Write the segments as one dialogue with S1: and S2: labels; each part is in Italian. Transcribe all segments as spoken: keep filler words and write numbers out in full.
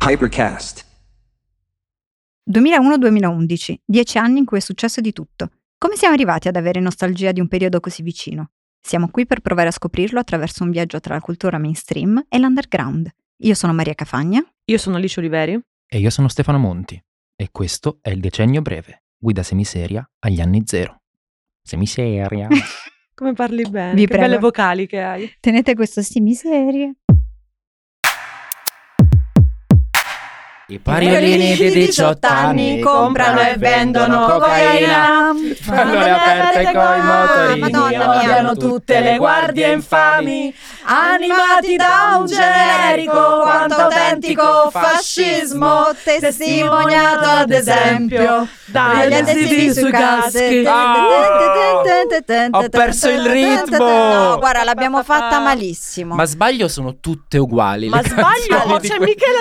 S1: Hypercast.
S2: duemilauno duemilaundici, dieci anni in cui è successo di tutto. Come siamo arrivati ad avere nostalgia di un periodo così vicino? Siamo qui per provare a scoprirlo attraverso un viaggio tra la cultura mainstream e l'underground. Io sono Maria Cafagna.
S3: Io sono Alice Oliveri.
S4: E io sono Stefano Monti. E questo è il Decennio Breve, guida semiseria agli anni zero. Semiseria.
S3: Come parli bene,
S2: Vi
S3: che
S2: prego.
S3: belle vocali che hai.
S2: Tenete questo semiserie.
S4: I pariolini di diciotto anni comprano e vendono cocaina. Fanno le aperte coi motorini.
S2: Madonna mia.
S4: odiano tutte le guardie infami. Animati da un generico quanto autentico fascismo, testimoniato ad esempio
S3: dagli adesivi sui caschi.
S4: Ho perso il ritmo.
S2: No, guarda, l'abbiamo fatta malissimo.
S4: Ma sbaglio, sono tutte uguali.
S3: Ma
S4: le
S3: sbaglio,
S4: canzoni di
S3: c'è
S4: que-
S3: Michela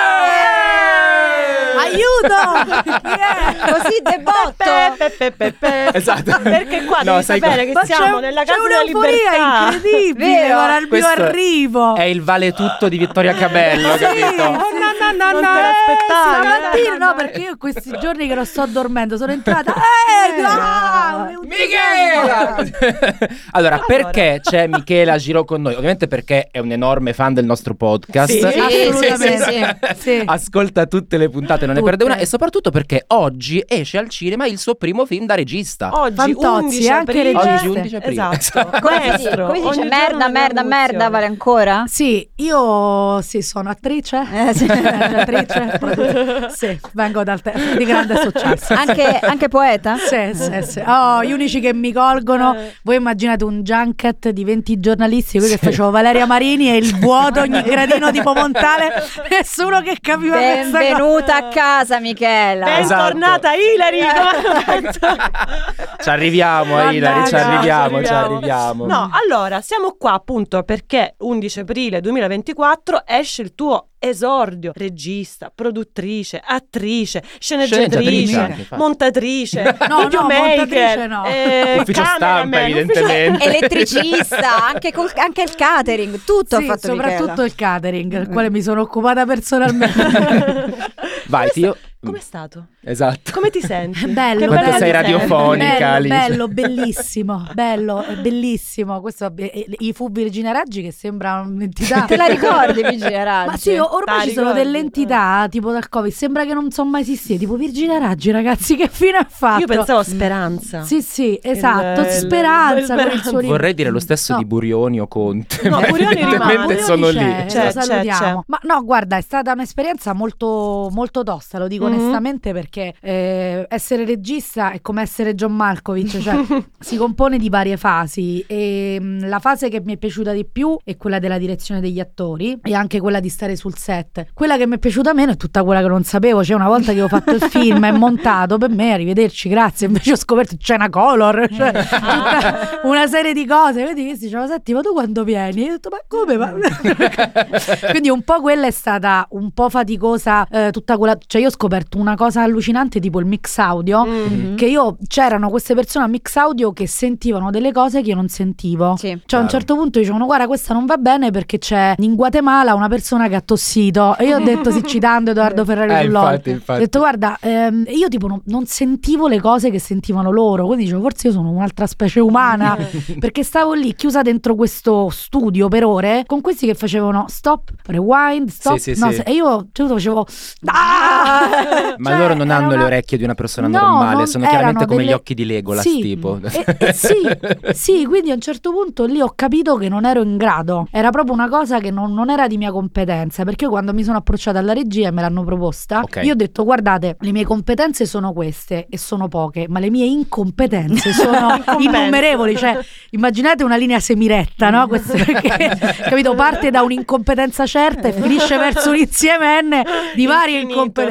S3: Girò.
S2: Aiuto! Così debotto.
S3: Pe, pe, pe, pe.
S4: Esatto.
S3: Perché qua
S4: No,
S3: devi
S4: sai
S3: sapere
S4: co-
S3: che siamo nella casa della libertà.
S5: incredibile,
S2: Vero?
S5: guarda il mio
S4: Questo
S5: arrivo.
S4: È il vale tutto di Vittoria Cabello,
S5: Sì,
S4: capito?
S5: no, no, no,
S3: Non
S5: no,
S3: te l'aspettavi,
S5: eh, stamattina
S3: eh?
S5: no, perché io questi giorni che non sto dormendo sono entrata. Eh, no,
S4: Michela! Allora, perché c'è Michela Girò con noi? Ovviamente perché è un enorme fan del nostro podcast.
S3: Sì,
S5: assolutamente. Sì.
S4: Ascolta tutte le puntate, non ne
S5: Tutte.
S4: perde una. E soprattutto perché oggi esce al cinema il suo primo film da regista.
S3: Oggi
S5: Fantozzi,
S3: undici
S5: anche
S3: aprile.
S5: regista.
S4: Oggi undici aprile.
S3: Esatto.
S2: Come si dice?
S3: Maestro,
S2: Come si dice?
S3: ogni
S2: Merda,
S3: giorno una
S2: merda,
S3: rivoluzione.
S2: merda, vale ancora?
S5: Sì, io sì, sono attrice.
S2: Eh, sì.
S5: attrice, produttrice. Sì, vengo dal te- di grande successo.
S2: Anche, anche poeta?
S5: Sì, sì, sì. Oh, gli unici che mi colgono.
S3: Eh.
S5: Voi immaginate un junket di venti giornalisti, qui che facevo Valeria Marini e il vuoto, ogni gradino tipo Montale, nessuno che capiva questa cosa.
S2: Benvenuta a casa, Michela.
S3: Bentornata Ilari.
S4: Ci arriviamo,
S5: Mannaggia,
S4: Ilari, ci arriviamo, ci
S3: ci
S4: arriviamo.
S3: No, allora, siamo qua appunto perché undici aprile duemilaventiquattro esce il tuo esordio, regista, produttrice, attrice,
S4: Sceneggiatrice
S3: sceneggiatrice,
S4: anche, infatti.
S3: montatrice,
S5: No, no,
S3: videomaker,
S5: montatrice no.
S3: eh,
S4: Ufficio
S3: cameraman,
S4: stampa, evidentemente.
S2: Elettricista, anche, col- anche il catering, tutto
S5: Sì,
S2: ha fatto
S5: soprattutto
S2: Michela.
S5: il catering, del quale mi sono occupata personalmente.
S4: Vai, io...
S3: Com'è stato?
S4: Esatto.
S3: Come ti senti?
S5: Bello,
S3: Che
S4: Quanto
S3: bella
S4: sei
S3: ti senti?
S4: radiofonica,
S5: bello,
S4: Alice.
S5: bello, bellissimo, bello, è bellissimo. Questo, eh, i fu Virginia Raggi che sembra un'entità.
S2: Te la ricordi, Virginia Raggi?
S5: Ma sì, ormai
S3: Ah,
S5: ci sono
S3: ricordi?
S5: delle entità tipo dal Covid, sembra che non sono mai esistite, tipo Virginia Raggi, ragazzi, che fine ha fatto?
S3: Io pensavo a Speranza.
S5: Sì, sì, esatto,
S3: il-
S5: Speranza
S3: il-
S5: con il suo
S4: Vorrei dire lo stesso
S5: No.
S4: di Burioni o Conte,
S3: No,
S4: ma
S3: Burioni
S4: evidentemente
S3: rimane.
S4: sono
S5: Burioni
S4: lì.
S5: c'è,
S3: C'è,
S5: lo
S3: c'è,
S5: salutiamo.
S3: c'è.
S5: Ma no, guarda, è stata un'esperienza molto, molto tosta, lo dico
S3: Mhm.
S5: onestamente, perché eh, essere regista è come essere John Malkovich, cioè si compone di varie fasi e mh, la fase che mi è piaciuta di più è quella della direzione degli attori e anche quella di stare sul set. Quella che mi è piaciuta meno è tutta quella che non sapevo, cioè una volta che ho fatto il film è montato, per me arrivederci, grazie, invece ho scoperto c'è una color, cioè tutta una serie di cose, vedi che si diceva senti ma tu quando vieni? E io ho detto ma come? Ma... quindi un po' quella è stata un po' faticosa, eh, tutta quella, cioè io ho scoperto una cosa allucinante tipo il mix audio,
S3: Mm.
S5: che io c'erano queste persone a mix audio che sentivano delle cose che io non sentivo.
S2: Sì.
S5: Cioè a un
S4: Chiaro.
S5: certo punto dicevano guarda questa non va bene perché c'è in Guatemala una persona che ha tossito e io ho detto sì, citando Edoardo Ferrari
S4: Eh,
S5: Rullò,
S4: infatti,
S5: ho
S4: infatti.
S5: detto guarda ehm, io tipo non, non sentivo le cose che sentivano loro, quindi dicevo forse io sono un'altra specie umana perché stavo lì chiusa dentro questo studio per ore con questi che facevano stop, rewind, stop,
S4: Sì, sì,
S5: no,
S4: sì.
S5: se- e io cioè, facevo ah!
S4: Ma
S5: Cioè,
S4: loro non
S5: era
S4: hanno
S5: una-
S4: le orecchie di una persona
S5: No,
S4: normale,
S5: non
S4: sono
S5: erano
S4: chiaramente come
S5: delle-
S4: gli occhi di Legolas,
S5: Sì.
S4: tipo.
S5: E- e sì, sì, quindi a un certo punto lì ho capito che non ero in grado, era proprio una cosa che non, non era di mia competenza, perché io quando mi sono approcciata alla regia e me l'hanno proposta,
S4: Ok.
S5: io ho detto guardate, le mie competenze sono queste e sono poche, ma le mie incompetenze sono innumerevoli, cioè immaginate una linea semiretta, no? Questo perché, capito, parte da un'incompetenza certa e finisce verso un insieme N di varie
S3: Infinito.
S5: incompetenze.
S2: Che bella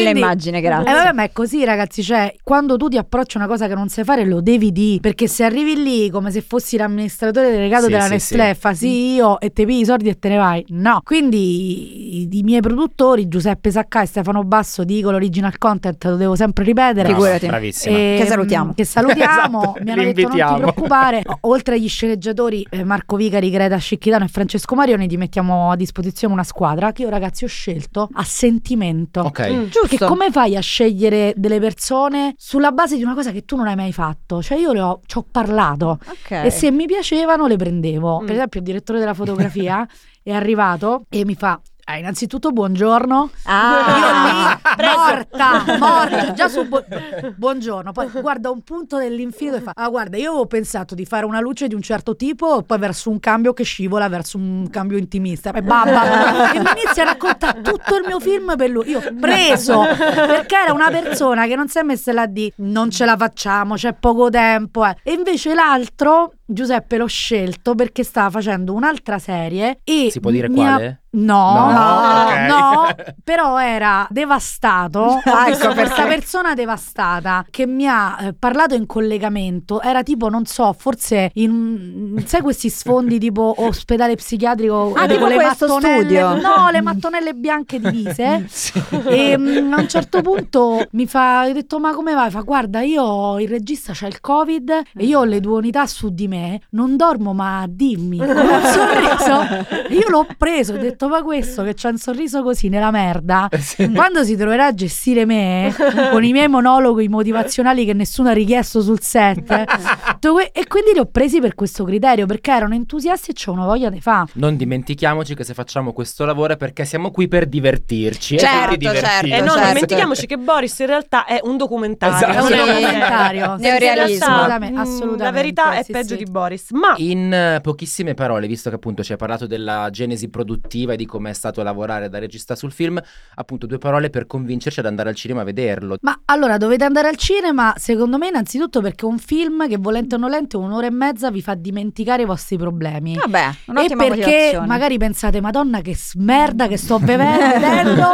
S2: bella
S5: Quindi-
S2: immagine, grazie.
S5: Eh vabbè, ma è così, ragazzi, cioè quando tu ti approcci a una cosa che non sai fare lo devi dire, perché se arrivi lì come se fossi l'amministratore delegato
S4: Sì,
S5: della
S4: sì,
S5: Nestlé,
S4: sì.
S5: fa sì io e te pigli i soldi e te ne vai, no. Quindi i, i miei produttori Giuseppe Saccai e Stefano Basso di Eagle Original Content, lo devo sempre ripetere.
S4: Brava,
S2: Figurati.
S4: Bravissima.
S5: Ehm,
S2: Che salutiamo.
S5: Che salutiamo.
S4: Esatto,
S5: Mi hanno
S4: li
S5: detto non ti
S4: invitiamo.
S5: preoccupare. O- Oltre agli sceneggiatori eh, Marco Vicari, Greta Scicchitano e Francesco Marioni, ti mettiamo a disposizione una squadra che io, ragazzi, ho scelto a sentimento.
S4: Ok.
S3: Mm.
S2: Giusto.
S5: Che come fai a scegliere delle persone sulla base di una cosa che tu non hai mai fatto? Cioè io le ho, ci ho parlato
S2: Ok.
S5: e se mi piacevano le prendevo.
S3: Mm.
S5: Per esempio il direttore della fotografia è arrivato e mi fa "Ah, innanzitutto buongiorno".
S2: Ah,
S5: Io lì
S3: Preso.
S5: morta, morta, già su bu- buongiorno, poi guarda un punto dell'infinito e fa "Ah, guarda, io avevo pensato di fare una luce di un certo tipo, poi verso un cambio che scivola verso un cambio intimista". E babba, e mi inizia a raccontare tutto il mio film per lui. Io ho preso, perché era una persona che non si è messa là di "non ce la facciamo, c'è poco tempo", eh. E invece l'altro Giuseppe l'ho scelto perché stava facendo un'altra serie e
S4: Si può dire
S5: mi ha-
S4: quale?
S5: No,
S4: No,
S5: no,
S4: ok.
S5: no, però era devastato.
S2: Ah,
S5: Ho visto
S2: ecco
S5: questa
S2: perché.
S5: persona devastata che mi ha eh, parlato in collegamento. Era tipo, non so, forse in sai questi sfondi tipo ospedale psichiatrico
S2: Ah,
S5: eh,
S2: tipo
S5: con le
S2: questo
S5: mattonelle,
S2: studio.
S5: no, le mattonelle bianche divise.
S4: Sì.
S5: E mm, a un certo punto mi fa, ho detto "ma come vai?" Fa "guarda, io il regista c'ha il covid e io ho le due unità su di me, non dormo, ma dimmi", con un sorriso. Io l'ho preso, ho detto "ma questo che c'ha un sorriso così nella merda,
S4: Sì.
S5: quando si troverà a gestire me con i miei monologhi motivazionali che nessuno ha richiesto sul set". Dove- e quindi li ho presi per questo criterio, perché erano entusiasti e c'ho una voglia di fa.
S4: Non dimentichiamoci che se facciamo questo lavoro è perché siamo qui per divertirci.
S2: Certo,
S4: e quindi
S2: certo.
S4: divertirci.
S3: E non
S2: certo.
S3: dimentichiamoci che Boris in realtà è un documentario.
S4: Esatto.
S5: È un
S2: Sì.
S5: documentario.
S2: Neorealismo.
S5: Assolutamente,
S3: Mm,
S5: assolutamente.
S3: La verità è
S5: sì,
S3: peggio
S5: sì.
S3: di Boris. Ma
S4: In eh, pochissime parole, visto che appunto ci hai parlato della genesi produttiva e di come è stato lavorare da regista sul film, appunto due parole per convincerci ad andare al cinema a vederlo.
S5: Ma allora dovete andare al cinema, secondo me, innanzitutto perché è un film che, volente o nolente, un'ora e mezza vi fa dimenticare i vostri problemi.
S2: Vabbè,
S5: E
S2: un'ottima
S5: perché
S2: motivazione.
S5: magari pensate "madonna che smerda che sto bevendo", vedendo",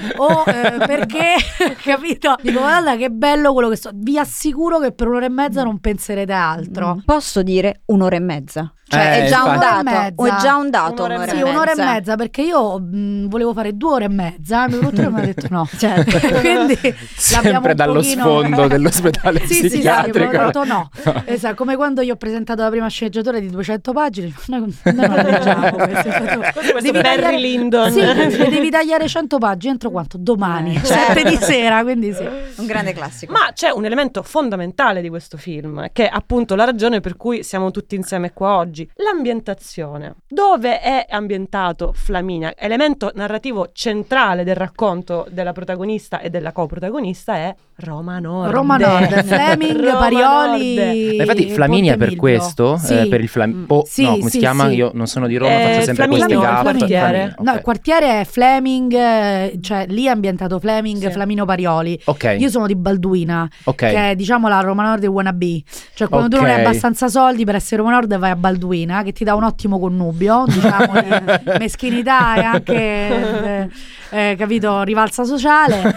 S5: o eh, perché capito? Dico "madonna che bello quello che sto". Vi assicuro che per un'ora e mezza non penserete a altro.
S2: Posso dire un'ora e mezza? Cioè
S4: Eh,
S2: è già un
S4: infatti.
S5: Un'ora e
S2: dato,
S5: mezza.
S2: o è già un dato
S3: Un'ora e
S2: un'ora
S5: Sì,
S2: e
S5: un'ora e
S2: mezza.
S5: mezza, perché io mh, volevo fare due ore e mezza, il mio produttore mi ha detto no.
S2: Certo.
S5: Quindi l'abbiamo
S4: Sempre
S5: un
S4: dallo
S5: pochino-
S4: sfondo dell'ospedale
S5: Sì, sì, sì,
S4: psichiatrico.
S5: abbiamo detto no. Esatto, come quando io ho presentato la prima sceneggiatura di duecento pagine, noi, noi non la leggiamo queste.
S3: questo
S5: Devi
S3: Barry
S5: tagliare-
S3: Lyndon.
S5: Sì, le devi tagliare cento pagine entro quanto? Domani,
S2: Eh,
S5: sette
S2: certo.
S5: di sera, quindi sì.
S2: Un grande classico.
S3: Ma c'è un elemento fondamentale di questo film, che è appunto la ragione per cui siamo tutti insieme qua oggi: l'ambientazione. Dove è ambientato Flaminia? Elemento narrativo centrale del racconto della protagonista e della coprotagonista è Roma Nord.
S5: Roma Nord, Fleming,
S3: Roma
S5: Parioli.
S3: Nord.
S4: Ma infatti
S5: e
S4: Flaminia
S5: Ponte
S4: per
S5: Milvio.
S4: questo,
S5: Sì.
S4: eh, per il Flam- oh,
S5: Sì,
S4: no, come
S5: sì,
S4: si chiama?
S5: sì.
S4: Io non sono di Roma,
S3: Eh,
S4: faccio sempre
S3: Flaminio,
S4: questi
S3: il
S4: gaffi.
S3: quartiere.
S4: Flaminio,
S5: No,
S4: ok.
S5: il quartiere è Fleming, eh, cioè lì è ambientato Fleming,
S3: Sì.
S5: Flamino Parioli.
S4: Ok,
S5: Io sono di Balduina,
S4: ok.
S5: che è diciamo la Roma Nord wannabe. Cioè quando tu non hai
S4: Ok.
S5: abbastanza soldi per essere Roma Nord vai a Balduina, che ti dà un ottimo connubio, diciamo, di meschinità e anche eh, eh, capito, rivalsa sociale.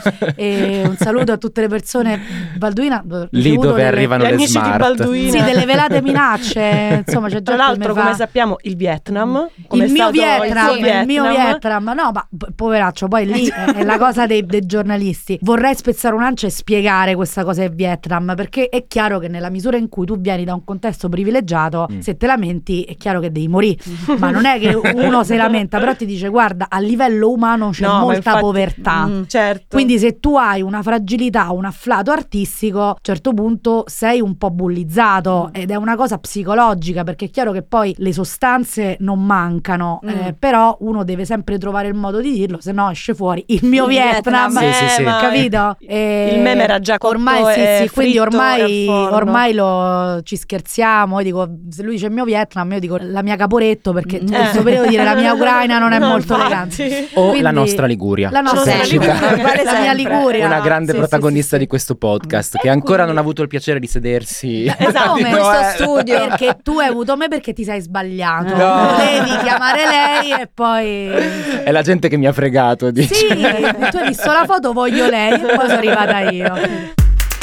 S5: E un saluto a tutte le persone Balduina. ho
S4: Lì
S5: ricevuto
S4: dove
S5: delle-
S4: arrivano
S3: Gli
S4: le
S3: amici di
S4: smart.
S3: Balduina.
S5: Sì, delle velate minacce, insomma c'è
S3: Tra
S5: gente che
S3: l'altro,
S5: mi fa-
S3: come sappiamo, il Vietnam, come
S5: il
S3: è
S5: mio
S3: stato
S5: Vietnam,
S3: suo
S5: il mio Vietnam, no, ma p- poveraccio, poi lì è, è la cosa dei, dei giornalisti. Vorrei spezzare un'ancia e spiegare questa cosa del Vietnam, perché è chiaro che nella misura in cui tu vieni da un contesto privilegiato,
S4: Mm.
S5: se te lamenti è chiaro che devi morire, ma non è che uno si lamenta, però ti dice guarda, a livello umano c'è
S3: No, ma
S5: molta
S3: infatti-
S5: povertà.
S2: Mm.
S3: Certo.
S5: Quindi se tu hai una fragilità, un afflato artistico, a un certo punto sei un po' bullizzato ed è una cosa psicologica, perché è chiaro che poi le sostanze non mancano,
S2: Mm.
S5: eh, però uno deve sempre trovare il modo di dirlo, se no esce fuori il mio
S2: Il
S5: Vietnam,
S2: Vietnam.
S4: Sì, sì, sì.
S3: ma-
S5: capito? E
S3: Il meme era già cotto
S5: ormai sì,
S3: e
S5: sì, quindi
S3: fritto
S5: ormai,
S3: al forno.
S5: ormai lo, ci scherziamo, io dico, se lui dice il mio Vietnam Vietnam, io dico la mia Caporetto perché in
S2: Eh.
S5: questo periodo dire la mia Ucraina non è
S3: No,
S5: molto
S3: infatti.
S5: elegante.
S4: O
S5: Quindi-
S4: la nostra Liguria.
S5: La nostra
S2: Sempre.
S5: Liguria,
S2: Vale
S5: la mia
S2: sempre.
S5: Liguria.
S4: Una grande
S5: Sì,
S4: protagonista
S5: sì, sì,
S4: di questo podcast,
S5: E
S4: che ancora
S5: quindi-
S4: non ha avuto il piacere di sedersi.
S3: Esatto,
S5: Come?
S2: in questo
S4: No, eh.
S2: studio.
S5: Perché tu hai avuto me perché ti sei sbagliato.
S2: No.
S5: Volevi chiamare lei e poi...
S4: È la gente che mi ha fregato. Dice.
S5: Sì, tu hai visto la foto, voglio lei e poi sono arrivata io.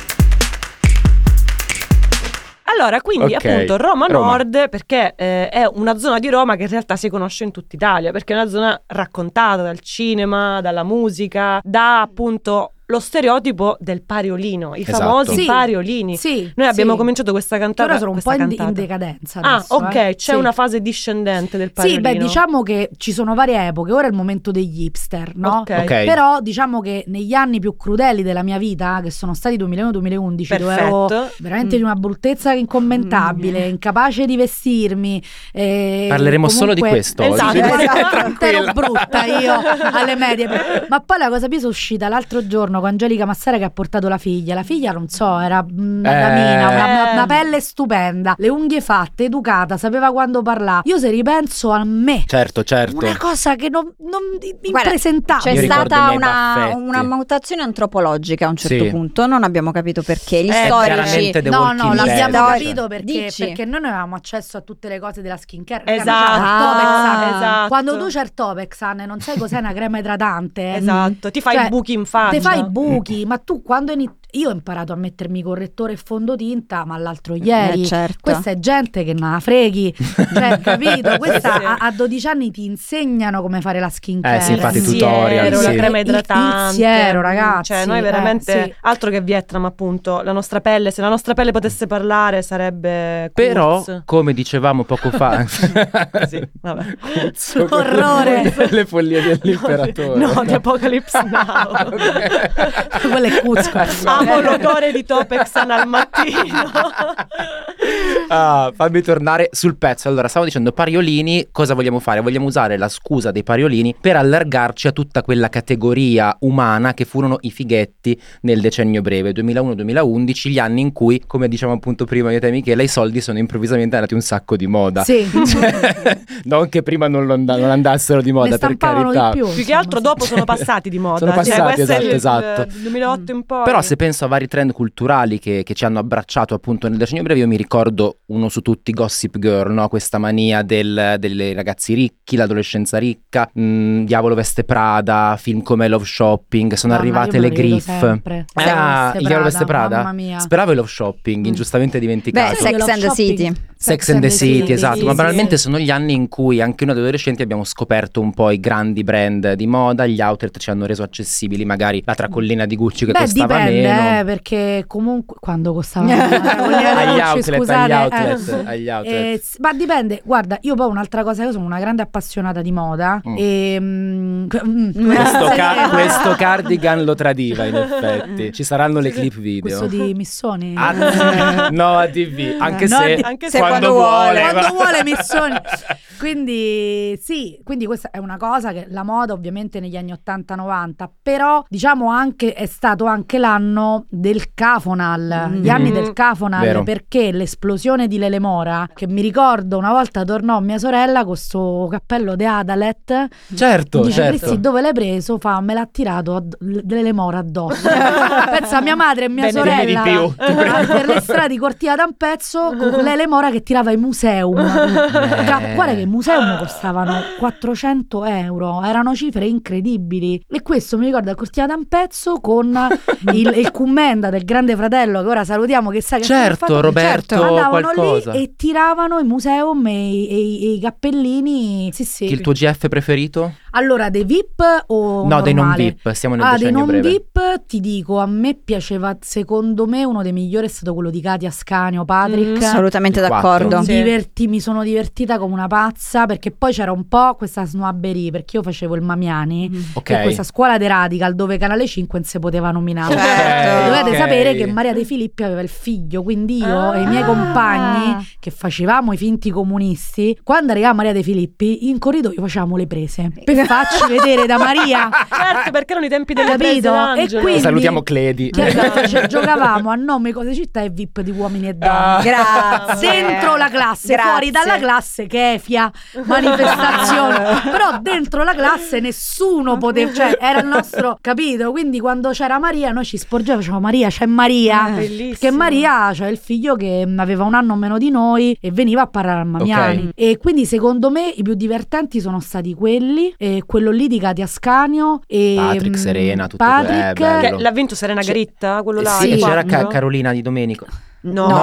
S3: Allora, quindi
S4: Ok,
S3: appunto Roma,
S4: Roma.
S3: Nord, perché eh, è una zona di Roma che in realtà si conosce in tutta Italia, perché è una zona raccontata dal cinema, dalla musica, da appunto lo stereotipo del pariolino, i
S4: Esatto.
S3: famosi
S5: Sì.
S3: pariolini.
S5: Sì,
S3: Noi abbiamo
S5: sì.
S3: cominciato questa
S5: Che
S3: cantata.
S5: ora sono un po'
S3: questa
S5: in, in
S3: cantata.
S5: decadenza
S3: Ah,
S5: adesso,
S3: ok,
S5: eh.
S3: c'è
S5: Sì.
S3: una fase discendente del
S5: Sì,
S3: pariolino.
S5: beh, diciamo che ci sono varie epoche. Ora è il momento degli hipster, no?
S3: Ok.
S4: Ok.
S5: Però diciamo che negli anni più crudeli della mia vita, che sono stati duemilauno duemilaundici, dove ero
S3: Perfetto.
S5: veramente
S3: Mm.
S5: di una bruttezza incommentabile,
S2: Mm.
S5: incapace di vestirmi. eh,
S4: Parleremo solo di
S5: comunque-
S4: questo
S3: Esatto,
S4: oggi.
S3: esatto.
S5: Veramente ero brutta io alle medie. Ma poi la cosa più sono uscita l'altro giorno con Angelica Massara che ha portato la figlia. La figlia non so, era una
S4: Eh.
S5: damina, una,
S3: Eh.
S5: una pelle stupenda, le unghie fatte, educata, sapeva quando parlare. Io se ripenso a me,
S4: Certo, certo.
S5: una cosa che non, non
S2: Guarda,
S5: impresentabile.
S2: C'è
S4: Io ricordo i
S2: stata
S4: miei
S2: una,
S4: baffetti.
S2: una mutazione antropologica a un certo
S4: Sì.
S2: punto, non abbiamo capito perché. Gli
S3: Eh,
S2: storici
S4: chiaramente The
S5: No,
S4: Walking
S5: no,
S4: Dead.
S5: l'abbiamo
S2: Storici.
S5: capito perché,
S2: Dici?
S5: perché noi non avevamo accesso a tutte le cose della skincare.
S3: Esatto.
S2: Ah,
S3: esatto.
S5: Quando tu c'è il Topexan e non sai cos'è una crema idratante,
S3: Esatto, ti fai
S5: Cioè,
S3: i buchi in faccia.
S5: te fai i buchi, ma tu quando ini- io ho imparato a mettermi correttore e fondotinta, ma l'altro ieri.
S2: Eh, certo.
S5: Questa è gente che non la freghi, cioè, capito? Questa
S3: Sì.
S5: a, a dodici anni ti insegnano come fare la skincare.
S4: Eh sì, infatti
S3: Il
S4: tutorial,
S3: siero,
S4: sì.
S3: la crema
S5: Il-
S3: idratante.
S5: Il siero, ragazzi.
S3: Cioè, noi
S5: eh,
S3: veramente
S5: sì.
S3: altro che Vietnam, appunto. La nostra pelle, se la nostra pelle potesse parlare, sarebbe
S4: Però,
S3: Kurz.
S4: come dicevamo poco fa,
S3: Sì, vabbè.
S4: Cuzzo,
S5: Orrore.
S4: le follie dell'imperatore.
S3: No, di Apocalypse Now.
S5: Quello è Cuzco.
S3: Amo l'odore di Topexan al mattino.
S4: Ah, fammi tornare sul pezzo. Allora, stavo dicendo pariolini, cosa vogliamo fare? Vogliamo usare la scusa dei pariolini per allargarci a tutta quella categoria umana che furono i fighetti nel decennio breve, duemilauno duemilaundici, gli anni in cui, come diciamo appunto prima io e te Michela, i soldi sono improvvisamente andati un sacco di moda.
S5: Sì.
S4: Cioè, non che prima non, lo and- non andassero di moda,
S5: Ne
S4: per
S5: stampavano
S4: carità.
S5: di più.
S3: Più che
S5: insomma,
S3: altro
S5: sì.
S3: dopo sono passati di moda.
S4: Sono
S3: Cioè,
S4: passati,
S3: questo è il-
S4: esatto,
S3: il duemilaotto in poi.
S4: Però se penso a vari trend culturali che, che ci hanno abbracciato appunto nel decennio breve, io mi ricordo uno su tutti Gossip Girl, no? Questa mania del, delle ragazzi ricchi, l'adolescenza ricca, mh, Diavolo veste Prada, film come Love Shopping, sono
S5: Madonna,
S4: arrivate
S5: io me
S4: le
S5: lo rivedo
S4: Griff.
S5: sempre.
S4: Ah, il Diavolo veste Prada?
S5: Mamma mia.
S4: Speravo i Love Shopping, ingiustamente dimenticato.
S2: Beh, Sex
S5: Love
S2: and the
S5: Shopping.
S2: City.
S4: Sex and the City, esatto,
S3: sì,
S4: ma
S3: sì.
S4: banalmente sono gli anni in cui anche noi da adolescenti abbiamo scoperto un po' i grandi brand di moda, gli outlet ci hanno reso accessibili magari la tracollina di Gucci che
S5: Beh,
S4: costava
S5: dipende,
S4: meno.
S5: eh, perché comunque quando costava meno, la tracollina di
S4: Agli
S5: Gucci,
S4: outlet,
S5: scusate,
S4: agli
S5: eh.
S4: outlet, agli outlet.
S5: Eh, s- ma dipende, guarda, io poi un'altra cosa, io sono una grande appassionata di moda
S4: Mm.
S5: e mm, mm,
S4: Questo,
S5: sì,
S4: ca-
S5: eh,
S4: questo cardigan lo tradiva in effetti. Ci saranno le clip video.
S5: questo di Missoni.
S4: Ah, no, a T V, anche
S5: No,
S4: se,
S5: di-
S3: anche
S2: se
S4: quando,
S2: quando
S4: vuole.
S2: vuole.
S5: Quando vuole Missoni. Quindi sì, quindi questa è una cosa che la moda ovviamente negli anni ottanta novanta, però diciamo anche è stato anche l'anno del Cafonal,
S2: Mm.
S5: gli anni del Cafonal,
S4: Vero.
S5: perché l'esplosione di Lele Mora, che mi ricordo una volta tornò mia sorella con sto cappello di Adalet,
S4: Certo,
S5: dice
S4: certo.
S5: Cristi dove l'hai preso? Fa me l'ha tirato add- Lele Mora addosso. Pensa mia madre e mia
S3: Bene,
S5: sorella
S4: dimmi di più, ti prego.
S5: per le strade di Cortina d'Ampezzo con Lele Mora che tirava i museum. Ca- Guarda che i museum costavano quattrocento euro, erano cifre incredibili. E questo mi ricorda Cortina d'Ampezzo con il, il commenda del Grande Fratello, che ora salutiamo, che sa che
S4: Certo,
S5: fatto-
S4: Roberto
S5: certo, andavano
S4: qualcosa.
S5: lì e tiravano i museum e, i- e i- e i cappellini. Sì, sì.
S4: Il tuo G F preferito?
S5: Allora, dei V I P o
S4: No, dei non
S5: normale?
S4: V I P, siamo nel
S5: Ah, dei
S4: decennio
S5: non
S4: breve.
S5: V I P ti dico, a me piaceva, secondo me uno dei migliori è stato quello di Katia Ascanio, Patrick.
S3: Mm,
S2: Assolutamente
S4: Quattro.
S2: d'accordo.
S5: Mi,
S3: Sì.
S5: diverti- mi sono divertita come una pazza, perché poi c'era un po' questa snobbery, perché io facevo il Mamiani,
S4: Ok.
S5: che è questa scuola di Radical dove Canale cinque non si poteva nominare.
S2: Certo.
S5: Dovete
S4: ok.
S5: sapere che Maria De Filippi aveva il figlio, quindi io
S3: Ah.
S5: e i miei compagni che facevamo i finti comunisti, quando arrivava Maria De Filippi in corridoio facevamo le prese per facci vedere da Maria.
S3: Certo, perché erano i tempi delle prese
S5: Capito? E
S3: d'angelo.
S5: quindi
S4: Salutiamo Cledi.
S5: che face- giocavamo a nome, cose, città e V I P di uomini e donne.
S4: Ah.
S2: Grazie.
S5: Dentro la classe,
S2: Grazie.
S5: fuori dalla classe chefia, manifestazioni, però dentro la classe nessuno poteva, cioè era il nostro, capito? Quindi quando c'era Maria noi ci sporgevamo, dicevamo Maria, c'è Maria,
S2: Eh,
S3: bellissimo.
S5: perché Maria c'è il figlio che aveva un anno meno di noi e veniva a parlare a Mamiani.
S4: Ok.
S5: E quindi secondo me i più divertenti sono stati quelli, e quello lì di Katia Ascanio e
S4: Patrick,
S5: mm,
S4: Serena, tutto
S5: Patrick,
S4: que- eh, bello.
S3: Che l'ha vinto Serena
S4: C'è-
S3: Garitta, quello là?
S5: Sì.
S3: di
S4: E c'era
S3: quando?
S4: Ca- Carolina Di Domenico.
S3: No,
S2: No,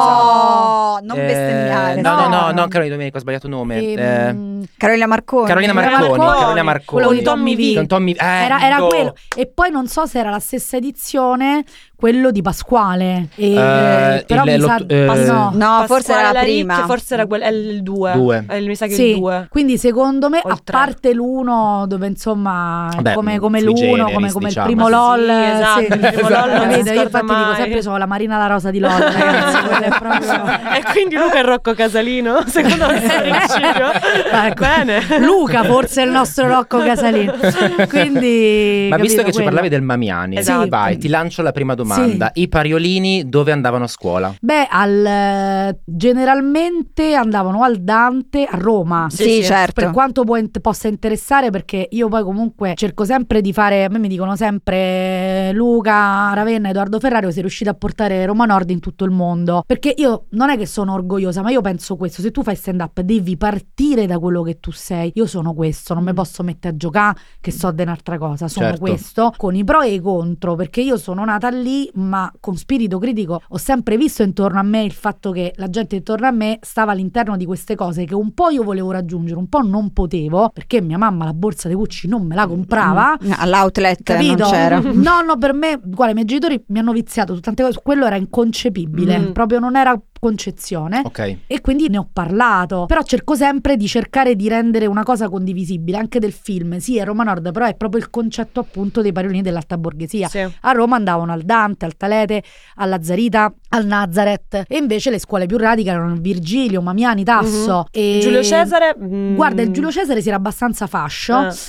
S3: scusa.
S2: non
S4: Eh,
S2: bestemmiare.
S4: no, no, no,
S5: no.
S4: no, Carolina Di Domenico, ho sbagliato nome.
S5: e,
S4: Eh,
S5: mm,
S2: Carolina Marconi.
S4: Carolina Marconi,
S5: Marconi,
S4: Carolina Marconi.
S5: quello di Tommy V.
S4: Con Tommy, eh,
S5: Era, era
S4: no.
S5: quello. E poi non so se era la stessa edizione, quello di Pasquale. E,
S4: Eh,
S5: però
S4: il-
S5: mi
S4: lo-
S5: sa...
S4: eh,
S5: no.
S2: No, forse era la
S3: Pasquale
S2: prima.
S3: Ricci, forse era quel, è il due.
S4: Due.
S3: Eh, mi sa che è
S5: Sì,
S3: il due.
S5: quindi secondo me,
S3: O il
S5: a
S3: tre.
S5: parte l'uno, dove insomma,
S4: Vabbè,
S5: come, come
S4: sui
S5: l'uno,
S4: generis,
S5: come, come
S4: diciamo.
S5: il primo
S4: Sì,
S5: LOL,
S3: sì, esatto, il primo LOL non
S5: capito?
S3: si
S5: Io
S3: scorda
S5: infatti dico
S3: mai.
S5: sempre sono la Marina la Rosa di LOL, ragazzi, quello è proprio...
S3: E quindi Luca e Rocco Casalino, secondo me è principio.
S5: Ecco.
S3: Bene.
S5: Luca forse è il nostro Rocco Casalino. Quindi,
S4: Ma visto
S5: capito,
S4: che ci
S5: quello.
S4: parlavi del Mamiani,
S3: Esatto.
S4: vai, ti lancio la prima domanda. I pariolini dove andavano a scuola?
S5: Beh, al, generalmente andavano al Dante a Roma.
S2: Sì,
S3: Sì, sì.
S2: certo.
S5: Per quanto può int- possa interessare, perché io poi comunque cerco sempre di fare, a me mi dicono sempre Luca, Ravenna, Edoardo Ferrario sei riuscito a portare Roma Nord in tutto il mondo, perché io non è che sono orgogliosa, ma io penso questo: se tu fai stand up devi partire da quello che tu sei. Io sono questo, non mi posso mettere a giocare che so di un'altra cosa, sono
S4: Certo.
S5: questo, con i pro e i contro, perché io sono nata lì, ma con spirito critico ho sempre visto intorno a me il fatto che la gente intorno a me stava all'interno di queste cose che un po' io volevo raggiungere, un po' non potevo, perché mia mamma la borsa di Gucci non me la comprava.
S2: Mm, all'outlet
S5: Capito?
S2: non c'era.
S5: No, no, per me, guarda, i miei genitori mi hanno viziato su tante cose, quello era inconcepibile,
S3: Mm.
S5: proprio non era concezione.
S4: Ok.
S5: E quindi ne ho parlato, però cerco sempre di cercare di rendere una cosa condivisibile anche del film. Sì, è Roma Nord, però è proprio il concetto appunto dei pariolini dell'alta borghesia.
S3: Sì.
S5: A Roma andavano al Dante, al Talete, alla Zarita, al Nazareth, e invece le scuole più radicali erano Virgilio, Mamiani, Tasso. E
S3: Giulio Cesare? mm,
S5: Guarda, il Giulio Cesare si era abbastanza fascio,
S3: eh.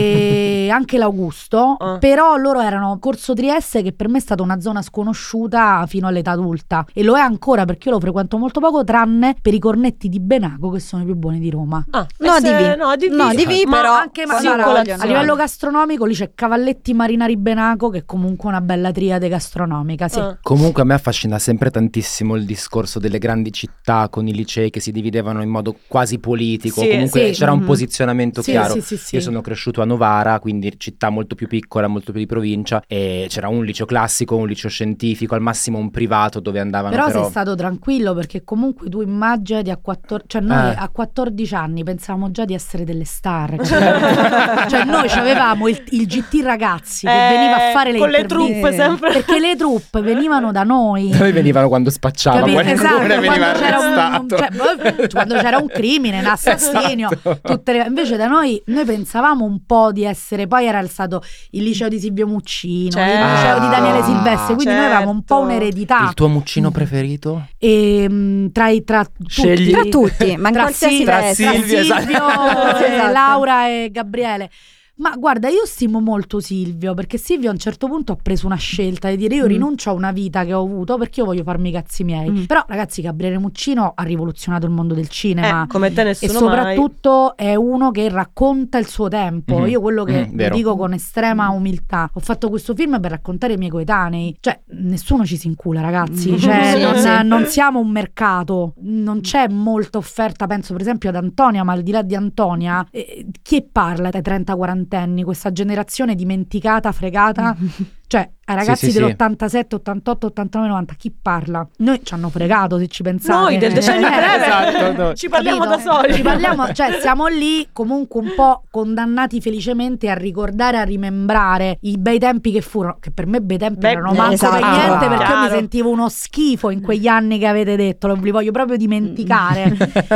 S5: e anche l'Augusto,
S3: Ah.
S5: però loro erano Corso Trieste, che per me è stata una zona sconosciuta fino all'età adulta, e lo è ancora perché io lo frequento molto poco, tranne per i cornetti di Benaco che sono i più buoni di Roma.
S3: Ah,
S2: No,
S3: eh,
S2: di
S3: se-
S2: V.
S3: no, di V.
S2: No, di V,
S3: Ma
S2: però
S5: anche ma-
S2: quando
S5: sì,
S2: la
S5: con la-
S2: vogliono.
S5: a livello gastronomico lì c'è Cavalletti Marinari Benaco, che è comunque una bella triade gastronomica, sì.
S3: Ah.
S4: Comunque a me affascina sempre tantissimo il discorso delle grandi città con i licei che si dividevano in modo quasi politico,
S3: Sì,
S4: comunque
S5: sì.
S4: c'era un
S2: Mhm.
S4: posizionamento
S5: Sì,
S4: chiaro.
S5: sì, sì, sì.
S4: Io sono cresciuto a Novara, quindi città molto più piccola, molto più di provincia, e c'era un liceo classico, un liceo scientifico, al massimo un privato dove andavano
S5: Però,
S4: però,
S5: sei stato tranquillo, perché comunque tu immaginati a quattordici, cioè noi
S4: Eh.
S5: a quattordici anni pensavamo già di essere delle star, capito? Cioè noi avevamo il, il G T ragazzi che
S3: Eh,
S5: veniva a fare le
S3: con le
S5: interviste,
S3: truppe sempre.
S5: perché le truppe venivano da noi.
S4: Noi venivano quando spacciavamo,
S5: Capito?
S4: qualcuno
S5: Esatto,
S4: veniva
S5: quando c'era, un,
S4: arrestato.
S5: cioè, boh, quando c'era un crimine, un assassinio,
S4: Esatto.
S5: tutte le- invece da noi noi pensavamo un po' di essere, poi era stato il liceo di Silvio Muccino,
S3: Certo.
S5: il liceo di Daniele
S4: Ah,
S5: Silvestre, quindi noi avevamo un po'
S3: certo.
S5: un'eredità.
S4: Il tuo muccino preferito?
S5: E mh, tra, i, tra
S4: Scegli-
S5: tutti,
S2: Tra tutti, ma in
S5: tra
S2: qualsiasi
S5: Sil-
S4: tra
S2: destra.
S5: tra
S4: Silvio, esatto.
S5: Silvio,
S2: Esatto.
S5: Laura e Gabriele. Ma guarda, io stimo molto Silvio, perché Silvio a un certo punto ha preso una scelta di dire io
S2: Mm.
S5: rinuncio a una vita che ho avuto perché io voglio farmi i cazzi miei.
S2: Mm.
S5: Però ragazzi, Gabriele Muccino ha rivoluzionato il mondo del cinema.
S3: Eh, come te
S5: E
S3: nessuno
S5: soprattutto è uno che racconta il suo tempo.
S4: Mhm.
S5: Io quello che
S4: Mhm,
S5: lo
S4: vero.
S5: dico con estrema umiltà. Ho fatto questo film per raccontare i miei coetanei. Cioè, nessuno ci si incula, ragazzi.
S2: Mhm.
S5: Cioè,
S2: Sì,
S5: non,
S2: sì.
S5: non siamo un mercato. Non c'è molta offerta. Penso per esempio ad Antonia, ma al di là di Antonia, eh, chi parla dai trenta quaranta anni? Questa generazione dimenticata, fregata. Cioè, ai ragazzi
S4: sì, sì.
S5: dell'ottantasette, ottantotto, ottantanove, novanta, chi parla? Noi ci hanno fregato, se ci pensate.
S3: Noi del decennio
S5: Eh,
S3: breve
S4: esatto, no.
S3: ci parliamo
S5: Capito?
S3: da soli.
S5: Ci parliamo, cioè siamo lì comunque un po' condannati felicemente a ricordare, a rimembrare i bei tempi che furono, che per me bei tempi
S3: Beh,
S5: erano manco
S2: esatto.
S5: per niente, perché io mi
S3: Chiaro.
S5: sentivo uno schifo in quegli anni che avete detto, lo li voglio proprio dimenticare.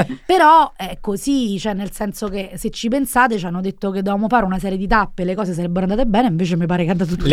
S5: Però è così, cioè nel senso che se ci pensate ci hanno detto che dovevamo fare una serie di tappe, le cose sarebbero andate bene, invece mi pare che è andato tutto
S4: Le abbiamo
S5: male.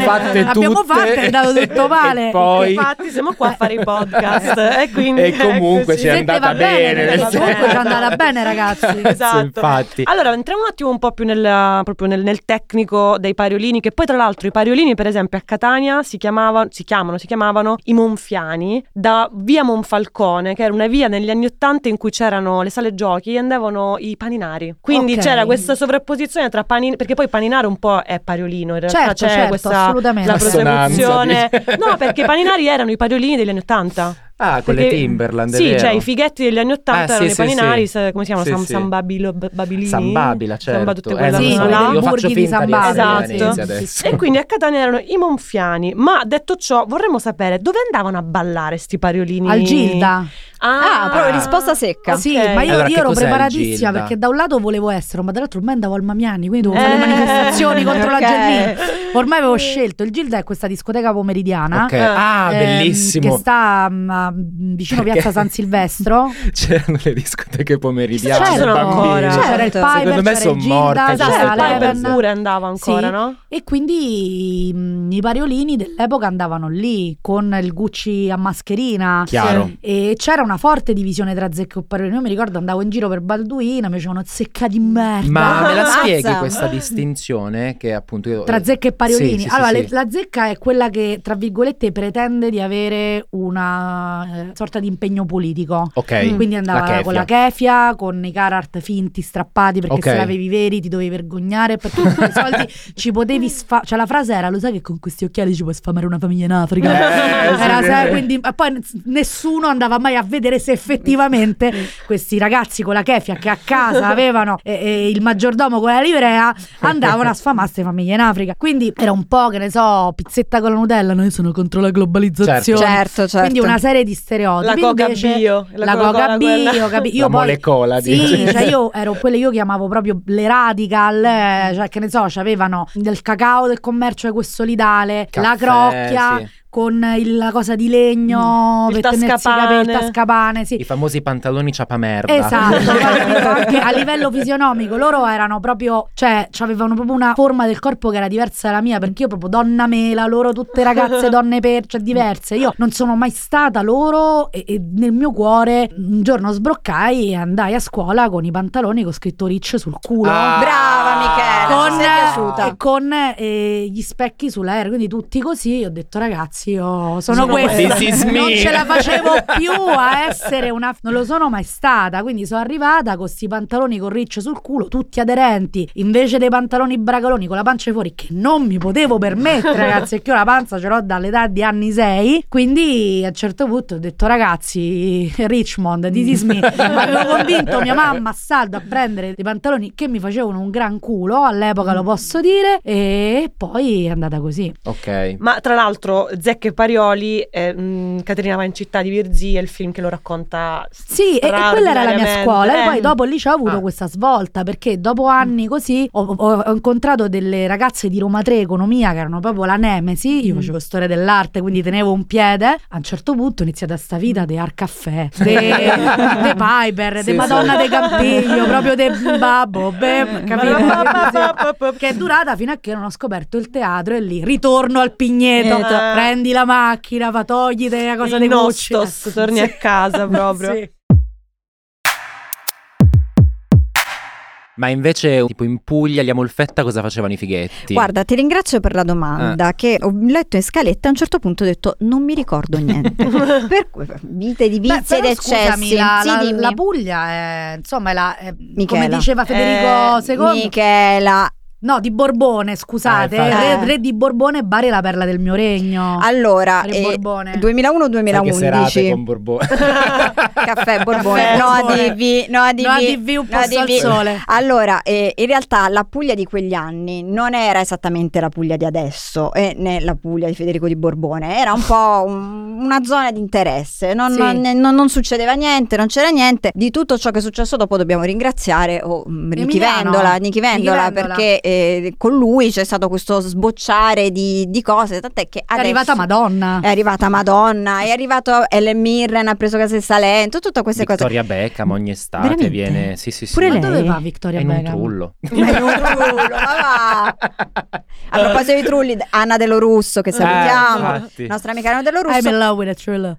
S4: fatte tutte.
S5: Abbiamo fatte, è andato tutto male.
S4: E poi...
S3: Infatti siamo qua a fare i podcast e quindi
S4: E comunque ci è
S5: Sente,
S4: andata
S5: va bene,
S4: bene.
S5: perché
S4: nel
S5: comunque
S4: senso-
S5: ci è andata bene, ragazzi.
S3: Esatto.
S4: Infatti.
S3: Allora, entriamo un attimo un po' più nel, proprio nel, nel tecnico dei pariolini, che poi tra l'altro i pariolini per esempio a Catania si chiamavano, si chiamano, si chiamavano i Monfiani, da via Monfalcone, che era una via negli anni Ottanta in cui c'erano le sale giochi e andavano i paninari. Quindi
S5: Ok.
S3: c'era questa sovrapposizione tra paninari, perché poi paninare un po' è pariolino, in realtà
S5: Certo,
S3: c'è
S5: certo,
S3: questa
S5: assolutamente.
S3: la
S4: Assonanza,
S3: prosecuzione.
S4: dice.
S3: No, perché i paninari erano i pariolini degli anni Ottanta.
S4: Ah, con le
S3: Perché-
S4: Timberland, è
S3: Sì,
S4: vero.
S3: cioè i fighetti degli anni Ottanta
S4: Ah,
S3: erano
S4: sì,
S3: i
S4: sì,
S3: paninari,
S4: sì.
S3: se- come si chiamano?
S4: Sì,
S3: Sam,
S4: sì.
S3: Sambabilo, Babilini?
S4: Sambabila, certo.
S3: Samba, tutte
S4: Eh,
S3: quelle
S4: non
S5: Sì,
S4: so,
S3: cose là.
S5: i
S4: io faccio
S5: burghi di
S4: finta di
S5: Sambabila,
S4: essere
S3: Esatto.
S4: milanese adesso.
S3: E quindi a Catania erano i Monfiani. Ma detto ciò, vorremmo sapere dove andavano a ballare sti pariolini?
S5: Al Gilda.
S2: Ah, proprio risposta secca.
S3: ok.
S5: Sì, ma io,
S4: Allora,
S5: io
S4: che
S5: ero
S4: cos'è il
S5: preparatissima
S4: Gilda?
S5: perché da un lato volevo essere, ma dall'altro ormai andavo al Mamiani, quindi dovevo
S3: Eh,
S5: fare le manifestazioni contro la
S2: ok.
S5: Gelmini. Ormai avevo scelto. Il Gilda è questa discoteca pomeridiana.
S4: Ok. Ah,
S5: ehm,
S4: bellissimo.
S5: Che sta mm, a- vicino
S4: Perché-
S5: Piazza San Silvestro.
S4: C'erano le discoteche pomeridiane.
S3: Ci sono
S4: bambini.
S3: ancora.
S5: C'era il
S2: Certo.
S5: Piper,
S4: Secondo me
S5: c'era
S4: son
S5: il Gilda,
S4: morte,
S5: c'era
S3: Esatto,
S4: queste
S3: il Piper
S5: l'Even.
S3: pure andava ancora,
S5: Sì.
S3: no?
S5: E quindi mm, i pariolini dell'epoca andavano lì con il Gucci a mascherina.
S4: Chiaro.
S5: E c'era una forte divisione tra zecche e pariolini. Io mi ricordo andavo in giro per Balduina, mi dicevano zecca di merda.
S4: Ma me la
S2: Mazza.
S4: spieghi questa distinzione che appunto io...
S5: Tra zecca e pariolini.
S4: Sì, sì, sì,
S5: allora,
S4: sì.
S5: le- la zecca è quella che, tra virgolette, pretende di avere una eh, sorta di impegno politico.
S4: Ok.
S5: Quindi andava
S4: La
S5: con la
S4: kefia.
S5: kefia, con i Carhartt finti, strappati, perché
S4: Ok.
S5: se l'avevi veri ti dovevi vergognare, perché con quei soldi ci potevi sfamare. Cioè la frase era, lo sai che con questi occhiali ci puoi sfamare una famiglia in Africa?
S4: Eh, sì,
S5: Era
S4: sì,
S5: sai,
S4: sì.
S5: quindi, e poi nessuno andava mai a vedere se effettivamente questi ragazzi con la kefia che a casa avevano e, e il maggiordomo con la livrea andavano a sfamare queste famiglie in Africa. Quindi era un po', che ne so, pizzetta con la Nutella, noi sono contro la globalizzazione.
S2: Certo, certo.
S5: Quindi una serie di stereotipi.
S3: La Coca
S5: Invece-
S3: Bio,
S5: la,
S3: la
S5: Coca
S3: Coca-Cola
S5: Bio,
S3: quella.
S5: capi- io
S4: La
S5: poi
S4: molecola,
S5: sì,
S4: dici.
S5: cioè io ero quelle io chiamavo proprio le radical, eh, cioè che ne so, avevano del cacao del commercio equo solidale, la
S4: Caffè,
S5: crocchia
S4: sì.
S5: con il- la cosa di legno
S3: Il
S5: per tenersi i
S3: tascapane.
S5: capelli, il tascapane, sì.
S4: I famosi pantaloni ciapamerda.
S5: Esatto, poi dico anche a livello fisionomico loro erano proprio, cioè avevano proprio una forma del corpo che era diversa dalla mia, perché io proprio donna mela, loro tutte ragazze donne per, cioè diverse. Io non sono mai stata loro e, e nel mio cuore un giorno sbroccai e andai a scuola con i pantaloni con scritto Rich sul culo.
S4: Ah.
S2: Brava Michela,
S5: Con,
S2: ci sei piaciuta.
S5: e con eh, gli specchi sull'aereo, quindi tutti così. Io ho detto ragazzi, io sono
S3: Sono
S5: questa,
S4: This is me.
S5: non ce la facevo più a essere una, non lo sono mai stata, quindi sono arrivata con questi pantaloni con Riccio sul culo, tutti aderenti, invece dei pantaloni bracaloni con la pancia fuori, che non mi potevo permettere, ragazzi, perché io la panza ce l'ho dall'età di anni sei. Quindi a un certo punto ho detto ragazzi, Richmond, this is me. Avevo convinto mia mamma a saldo a prendere dei pantaloni che mi facevano un gran culo, all'epoca lo posso dire, e poi è andata così.
S4: Ok.
S3: Ma tra l'altro Zecche e Parioli, eh, mh, Caterina va in città di Virzì, è il film che lo racconta.
S5: Sì, e, e quella era la mia
S3: straordinariamente.
S5: scuola. E
S3: Eh.
S5: poi dopo lì ci ho avuto
S4: Ah.
S5: questa svolta, perché dopo anni così ho, ho- ho incontrato delle ragazze di Roma tre Economia che erano proprio la nemesi. Io
S3: Mm.
S5: facevo storia dell'arte, quindi tenevo un piede. A un certo punto ho iniziato sta vita de Art Caffè, de, de Piper,
S4: Sì,
S5: de Madonna
S4: sì.
S5: de Campiglio, proprio de Babbo, beh, capito? Che è durata fino a che non ho scoperto il teatro e lì ritorno al Pigneto,
S3: Eh.
S5: prendi la macchina, va togliti la cosa
S3: Il
S5: dei Gucci.
S3: Nostos, torni a casa proprio.
S5: Sì.
S4: Ma invece tipo in Puglia, gli Amolfetta cosa facevano i fighetti?
S2: Guarda, ti ringrazio per la domanda che ho letto in scaletta, a un certo punto ho detto non mi ricordo niente. Per cui, vite di
S5: Beh,
S2: vizi ed
S5: però
S2: eccessi.
S5: scusami, la,
S2: Sì,
S5: la-
S2: dimmi.
S5: la Puglia è, insomma, è la, è, come
S2: Michela.
S5: diceva Federico
S3: Eh,
S5: secondo.
S2: Michela.
S5: No, di Borbone, scusate,
S4: Ah, infatti.
S5: re, re di Borbone, Bari è la perla del mio regno.
S2: Allora,
S5: Re
S2: eh,
S5: Borbone.
S2: duemilauno
S4: Sai che serate
S2: duemilaundici
S4: con Borbone.
S2: Caffè Borbone,
S5: Caffè
S2: no
S5: Borbone.
S2: A D V, no A D V,
S5: No A D V, un
S2: no
S5: posto
S2: A D V.
S5: al sole.
S2: Allora, eh, in realtà la Puglia di quegli anni non era esattamente la Puglia di adesso, e né la Puglia di Federico di Borbone, era un po' un- una zona di interesse, non,
S5: Sì.
S2: non- non- non succedeva niente, non c'era niente. Di tutto ciò che è successo dopo dobbiamo ringraziare oh, Nichi
S5: Emiliano.
S2: Vendola, Nichi Vendola,
S5: Nichi Vendola.
S2: perché eh, con lui c'è stato questo sbocciare di, di cose, tant'è che
S5: È
S2: adesso
S5: arrivata Madonna.
S2: è arrivata Madonna, è arrivato Ellen Mirren, ha preso Casa del Salento, tutte queste cose.
S4: Victoria Beckham ogni estate
S2: Veramente?
S4: viene. Sì, sì, sì.
S2: Pure
S5: Ma
S2: lei?
S5: dove va Victoria
S4: È in un
S5: Beckham?
S4: trullo.
S2: Ma in un trullo, ma va. A proposito di trulli, Anna Dello Russo, che salutiamo,
S4: infatti.
S2: nostra amica Anna Dello Russo.
S5: I'm in love with a thriller.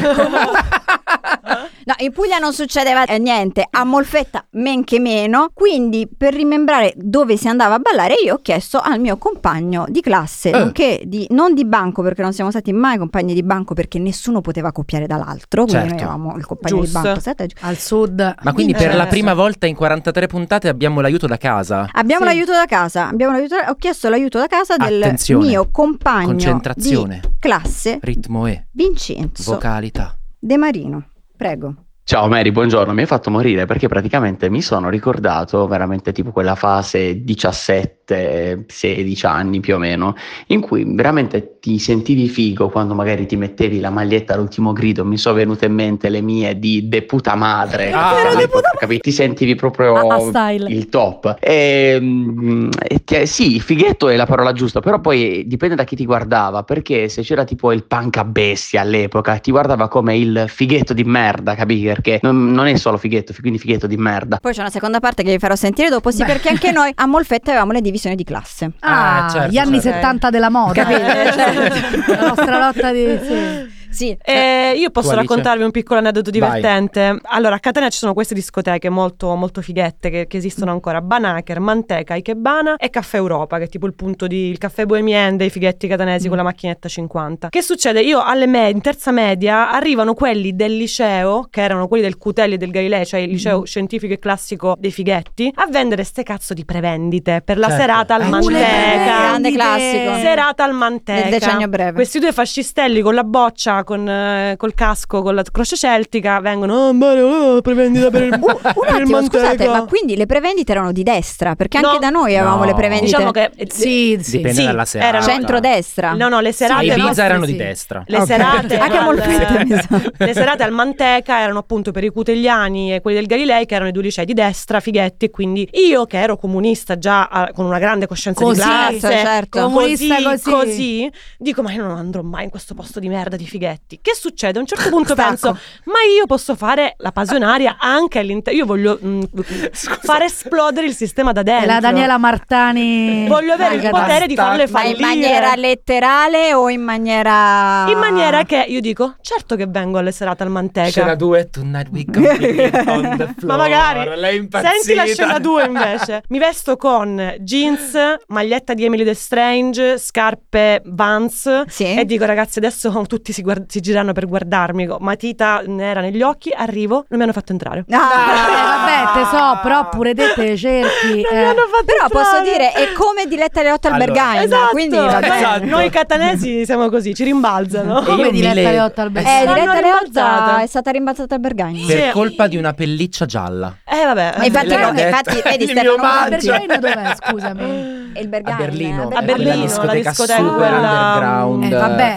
S2: No, in Puglia non succedeva eh, niente, a Molfetta men che meno, quindi per rimembrare dove si andava a ballare io ho chiesto al mio compagno di classe,
S4: Eh.
S2: nonché di, non di banco, perché non siamo stati mai compagni di banco perché nessuno poteva copiare dall'altro, quindi
S4: Certo.
S2: noi avevamo il compagno
S3: Giusto.
S2: di banco. Sette-
S5: Al sud.
S4: Ma quindi per
S3: Eh.
S4: la prima volta in quarantatré puntate abbiamo l'aiuto da casa?
S2: Abbiamo
S5: Sì.
S2: l'aiuto da casa, abbiamo l'aiuto da- ho chiesto l'aiuto da casa del
S4: Attenzione.
S2: mio compagno
S4: Concentrazione.
S2: di classe,
S4: Ritmo E,
S2: Vincenzo
S4: vocalità.
S2: De Marino. Prego.
S1: Ciao Mary, buongiorno, mi hai fatto morire perché praticamente mi sono ricordato veramente tipo quella fase diciassette sedici anni più o meno, in cui veramente ti sentivi figo quando magari ti mettevi la maglietta all'ultimo grido. Mi sono venute in mente le mie di De puta madre,
S4: Ah,
S1: capito?
S5: De puta
S1: Capi- ti sentivi proprio
S5: A- a style.
S1: il top. E, mm, e che- sì, fighetto è la parola giusta, però poi dipende da chi ti guardava, perché se c'era tipo il punk a bestia all'epoca, ti guardava come il fighetto di merda, capi? Perché non, non è solo fighetto, quindi fighetto di merda.
S2: Poi c'è una seconda parte che vi farò sentire dopo, sì,
S5: Beh.
S2: perché anche noi a Molfetta avevamo le divisioni di classe.
S5: Ah,
S4: Ah, certo,
S5: gli anni
S4: certo.
S5: settanta della moda.
S2: Capito?
S5: Certo. La nostra lotta di... Sì.
S2: Sì.
S3: Eh, io posso
S4: Tu, Alice?
S3: raccontarvi un piccolo aneddoto
S4: Vai.
S3: divertente. Allora, a Catania ci sono queste discoteche molto, molto fighette che, che esistono ancora: Banaker, Manteca, Ikebana e Caffè Europa, che è tipo il punto di il caffè bohemien dei fighetti catanesi
S5: Mm.
S3: con la macchinetta cinquanta. Che succede? Io alle me- in terza media arrivano quelli del liceo, che erano quelli del Cutelli e del Galilei, cioè il liceo scientifico e classico dei fighetti, a vendere ste cazzo di prevendite per la
S4: Certo.
S3: serata al
S4: Eh,
S5: Uh, le
S3: Manteca.
S2: grande
S5: vendite.
S2: classico.
S3: Serata al Manteca.
S2: Del decennio breve.
S3: Questi due fascistelli con la boccia, con eh, col casco, con la croce celtica, vengono oh, bene, oh, prevendita per il,
S2: Uh, un
S3: per il
S2: attimo,
S3: Manteca.
S2: scusate, ma quindi le prevendite erano di destra? Perché anche
S3: No.
S2: da noi avevamo
S4: No.
S2: le prevendite
S3: Diciamo che eh,
S5: Sì, sì.
S4: Dipende
S3: Sì,
S4: dalla serata.
S3: erano-
S2: centrodestra.
S3: No, no, le serate
S4: I
S5: Sì,
S3: no,
S4: Ibiza erano
S5: sì.
S4: di destra.
S3: le
S2: Ok.
S3: serate
S2: Anche a
S3: al-
S2: Molfetta, mi sa.
S3: le serate al Manteca erano appunto per i cutegliani e quelli del Galilei, che erano i due licei di destra, fighetti, e quindi io che ero comunista già ah, con una grande coscienza
S5: Così,
S3: di classe,
S2: certo.
S5: Comunista
S3: così,
S5: così.
S3: così, dico ma io non andrò mai in questo posto di merda di fighetti. Che succede? A un certo punto
S2: Stacco.
S3: penso, ma io posso fare la passionaria anche all'interno, io voglio mh, far esplodere il sistema da
S5: È
S3: dentro.
S5: la Daniela Martani.
S3: Voglio avere il
S5: Basta.
S3: potere di farle
S2: Ma in
S3: fallire.
S2: maniera letterale o in maniera...
S3: In maniera che io dico, certo che vengo alle serate al Manteca.
S4: Scena due, tonight we completely on the floor.
S3: Ma magari
S4: Lei è impazzita.
S3: senti la scena due invece. Mi vesto con jeans, maglietta di Emily the Strange, scarpe Vans
S2: Sì.
S3: e dico ragazzi adesso tutti si, guard- si girano per guardarmi, matita nera negli occhi, arrivo, non mi hanno fatto entrare.
S5: Eh,
S2: Ah.
S5: vabbè, te so, però pure te te cerchi.
S3: Non mi
S5: eh.
S3: hanno fatto
S2: Però posso
S3: entrare.
S2: dire, è come Diletta Leotta al
S4: Allora,
S2: Berghain,
S3: Esatto,
S2: quindi va
S3: noi-
S2: bene.
S4: Esatto.
S3: noi catanesi siamo così, ci rimbalzano.
S4: E
S5: Come
S4: io mi
S5: Diletta
S4: le-
S5: Leotta al
S2: Eh,
S5: Berghain.
S3: L'hanno
S2: Diletta Leotta
S3: rimbalzata.
S2: è stata rimbalzata al Berghain.
S4: Per
S3: Sì.
S4: colpa di una pelliccia gialla.
S3: Eh vabbè.
S2: Ma infatti,
S4: Lei l'ha
S2: no,
S4: detto.
S2: infatti vedi
S4: Il
S2: Stefano
S4: mio
S5: Ma
S4: omaggio.
S5: il Berghain dov'è, scusami?
S2: e il
S4: A
S2: Berghain.
S4: Berlino.
S2: eh,
S3: A Berlino,
S4: Quella discoteca
S3: la discoteca
S4: super
S3: quella-
S4: underground.
S5: Eh, vabbè,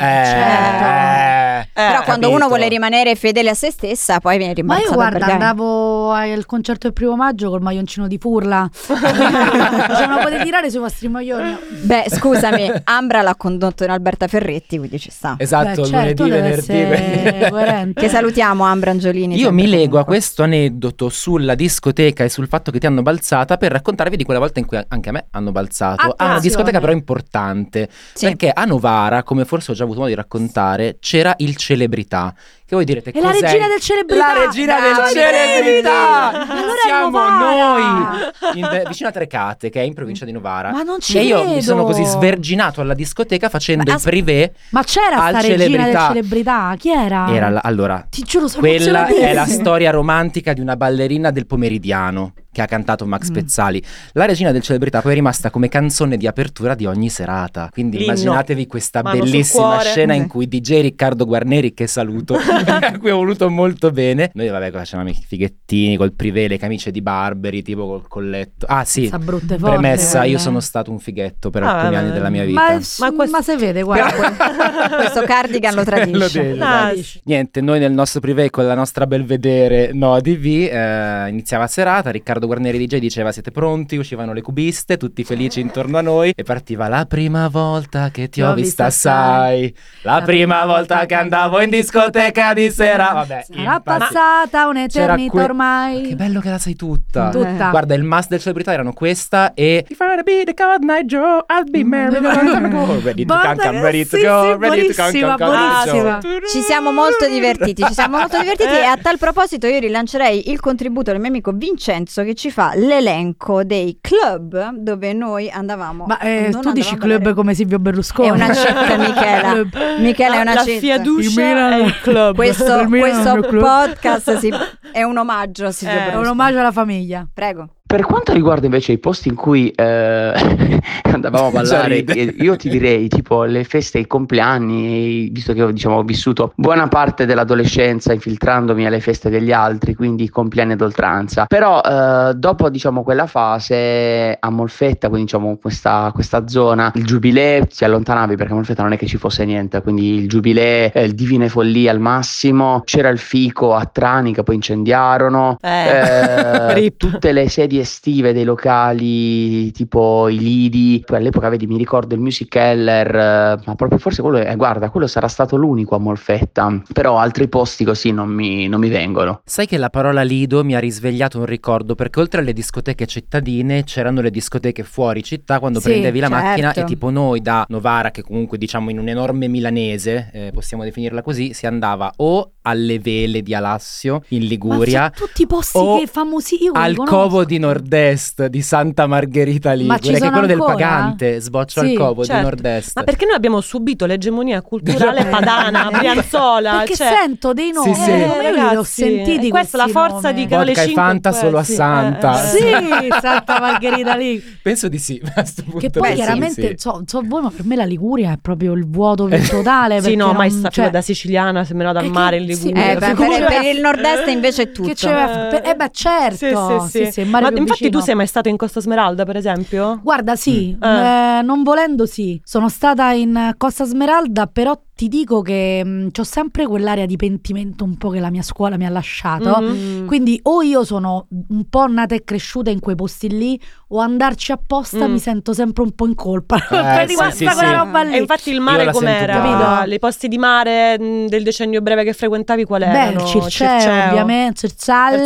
S4: Eh,
S2: Però
S3: Eh,
S2: quando
S4: capito.
S2: uno vuole rimanere fedele a se stessa, poi viene
S5: Ma
S2: rimbalzata
S5: io
S2: al
S5: guarda,
S2: Berghain.
S5: andavo al concerto del primo maggio col maglioncino di Furla. Dicevano potete tirare sui vostri maglioni.
S2: Beh, scusami, Ambra l'ha condotto in Alberta Ferretti, quindi ci sta.
S4: Esatto,
S5: Beh, certo,
S4: lunedì,
S5: deve
S4: venerdì.
S5: essere coerente.
S2: Che salutiamo Ambra Angiolini.
S4: Io
S2: sempre
S4: mi lego a
S2: comunque.
S4: questo aneddoto sulla discoteca e sul fatto che ti hanno balzata per raccontarvi di quella volta in cui anche a me hanno balzato. A una
S5: Attenzione.
S4: discoteca però importante,
S2: Sì.
S4: perché a Novara, come forse ho già avuto modo di raccontare, c'era il Celebrità. Che voi direte
S5: È la
S4: cos'è?
S5: regina del celebrità.
S4: La regina
S2: Brava,
S4: del Celebrità!
S5: Allora è
S4: Siamo
S5: Novara.
S4: noi in- vicino a Trecate, che è in provincia di Novara.
S5: Ma non ci
S4: e io mi
S5: credo.
S4: sono così sverginato alla discoteca facendo
S2: Ma
S4: il
S2: as-
S4: privé.
S5: Ma c'era
S4: Al
S5: sta regina del
S4: celebrità.
S5: celebrità? Chi era?
S4: Era la- allora,
S5: Ti giuro, sono
S4: quella è la
S5: emozionatissima.
S4: storia romantica di una ballerina del pomeridiano che ha cantato Max
S5: Mm.
S4: Pezzali. La regina del Celebrità poi è rimasta come canzone di apertura di ogni serata. Quindi
S3: L'inno.
S4: immaginatevi questa
S3: Mano sul
S4: bellissima
S3: cuore.
S4: scena
S2: Sì.
S4: in cui D J Riccardo Guarneri, che saluto, a cui ho voluto molto bene. Noi vabbè facevamo i fighettini col privé, le camicie di Barberi, tipo col colletto. Ah sì,
S5: Sa brutte forte,
S4: premessa, io
S5: quelle.
S4: sono stato un fighetto per
S3: Ah,
S4: alcuni
S3: vabbè.
S4: anni della mia vita.
S5: Ma,
S3: Ma
S5: ma,
S3: questo-
S5: se vede, guarda.
S2: Questo cardigan lo
S4: Lo
S2: tradisce.
S4: dice,
S3: Ah,
S4: dai. Niente, noi nel nostro privé con la nostra Belvedere no A D V eh, iniziava serata, Riccardo Riccardo Guarneri D J diceva siete pronti, uscivano le cubiste, tutti felici intorno a noi e partiva la prima volta che ti ho, ho vista sai, la, la prima, prima volta che andavo in discoteca di sera. Vabbè,
S5: sarà passata un'eternità que- ormai.
S4: Che bello che la sai tutta.
S5: Tutta.
S4: Guarda, il must del celebrità erano questa e If I wanna be the God Night Joe, I'll be married. Ready to come, come, ready to go, ready to come, come, come.
S2: Ci siamo molto divertiti, ci siamo molto divertiti e a tal proposito io rilancerei il contributo del mio amico Vincenzo che ci fa l'elenco dei club dove noi andavamo.
S5: Ma eh, tu dici club bene. Come Silvio Berlusconi?
S2: È una cheat, Michela. Michela è una
S3: la
S2: cheat.
S3: Fiaducia è il club.
S2: Questo, questo podcast sì, è un omaggio a Silvio
S5: eh,
S2: Berlusconi.
S5: È un omaggio alla famiglia.
S2: Prego.
S1: Per quanto riguarda invece i posti in cui eh, andavamo a ballare, io ti direi tipo le feste, i compleanni, visto che ho, diciamo, ho vissuto buona parte dell'adolescenza infiltrandomi alle feste degli altri, quindi i compleanni ad oltranza. Però eh, dopo diciamo quella fase a Molfetta, quindi diciamo questa, questa zona, il Giubilè, ti allontanavi perché a Molfetta non è che ci fosse niente, quindi il Giubilè, eh, il Divine Follia al massimo, c'era il Fico a Trani che poi incendiarono,
S3: eh.
S1: Eh, tutte le sedie estive dei locali tipo i lidi, poi all'epoca vedi mi ricordo il Music Keller, eh, ma proprio forse quello è, guarda quello sarà stato l'unico a Molfetta, però altri posti così non mi, non mi vengono.
S4: Sai che la parola lido mi ha risvegliato un ricordo, perché oltre alle discoteche cittadine c'erano le discoteche fuori città quando
S2: sì,
S4: prendevi la
S2: certo.
S4: macchina e tipo noi da Novara, che comunque diciamo in un enorme milanese, eh, possiamo definirla così, si andava o alle Vele di Alassio in Liguria,
S5: ma tutti i posti che famosi io
S4: al Covo di Nord-Est di Santa Margherita Ligure, che è quello
S5: ancora?
S4: Del Pagante, sboccio
S5: sì,
S4: al Covo
S3: certo.
S4: di Nord-Est.
S3: Ma perché noi abbiamo subito l'egemonia culturale padana, brianzola,
S5: perché
S3: cioè...
S5: sento dei nomi,
S4: sì, sì.
S5: eh, ma io li ho
S3: Ragazzi,
S5: sentiti,
S3: e questa è la forza
S5: nomi.
S3: di Canale
S4: Vodka e
S3: cinque,
S4: Fanta solo a
S3: sì.
S4: Santa.
S3: Eh,
S5: Sì, Santa Margherita Ligure.
S4: Penso di sì. A sto punto
S5: Che poi
S4: sì,
S5: chiaramente
S4: sì.
S5: So, so voi, ma per me la Liguria è proprio il vuoto totale.
S3: sì, no,
S5: non,
S3: mai sta
S5: cioè,
S3: da siciliana, se me ne vado al
S5: che-
S3: mare in
S5: sì,
S3: Liguria.
S2: Eh, beh, per, per il nord-est invece è tutto.
S5: Che c'è, per- eh beh certo,
S3: Sì, sì, sì.
S5: sì, sì, il mare
S3: Ma
S5: più
S3: infatti
S5: vicino.
S3: tu sei mai stato in Costa Smeralda, per esempio?
S5: Guarda, sì,
S3: Mm.
S5: eh, non volendo sì. Sono stata in Costa Smeralda, però ti dico che mh, c'ho sempre quell'area di pentimento un po' che la mia scuola mi ha lasciato.
S3: Mm.
S5: Quindi o io sono un po' nata e cresciuta in quei posti lì, o andarci apposta
S3: Mm.
S5: mi sento sempre un po' in colpa.
S4: Eh,
S5: per
S4: sì,
S5: riguarda
S4: sì,
S5: quella
S4: sì.
S5: roba
S3: E
S5: lì.
S3: infatti il
S4: Io
S3: mare
S4: la sento
S3: com'era?
S5: uguale.
S3: I posti di mare mh, del decennio breve che frequentavi qual erano?
S5: Beh, Circeo, ovviamente, Circeo,
S3: Il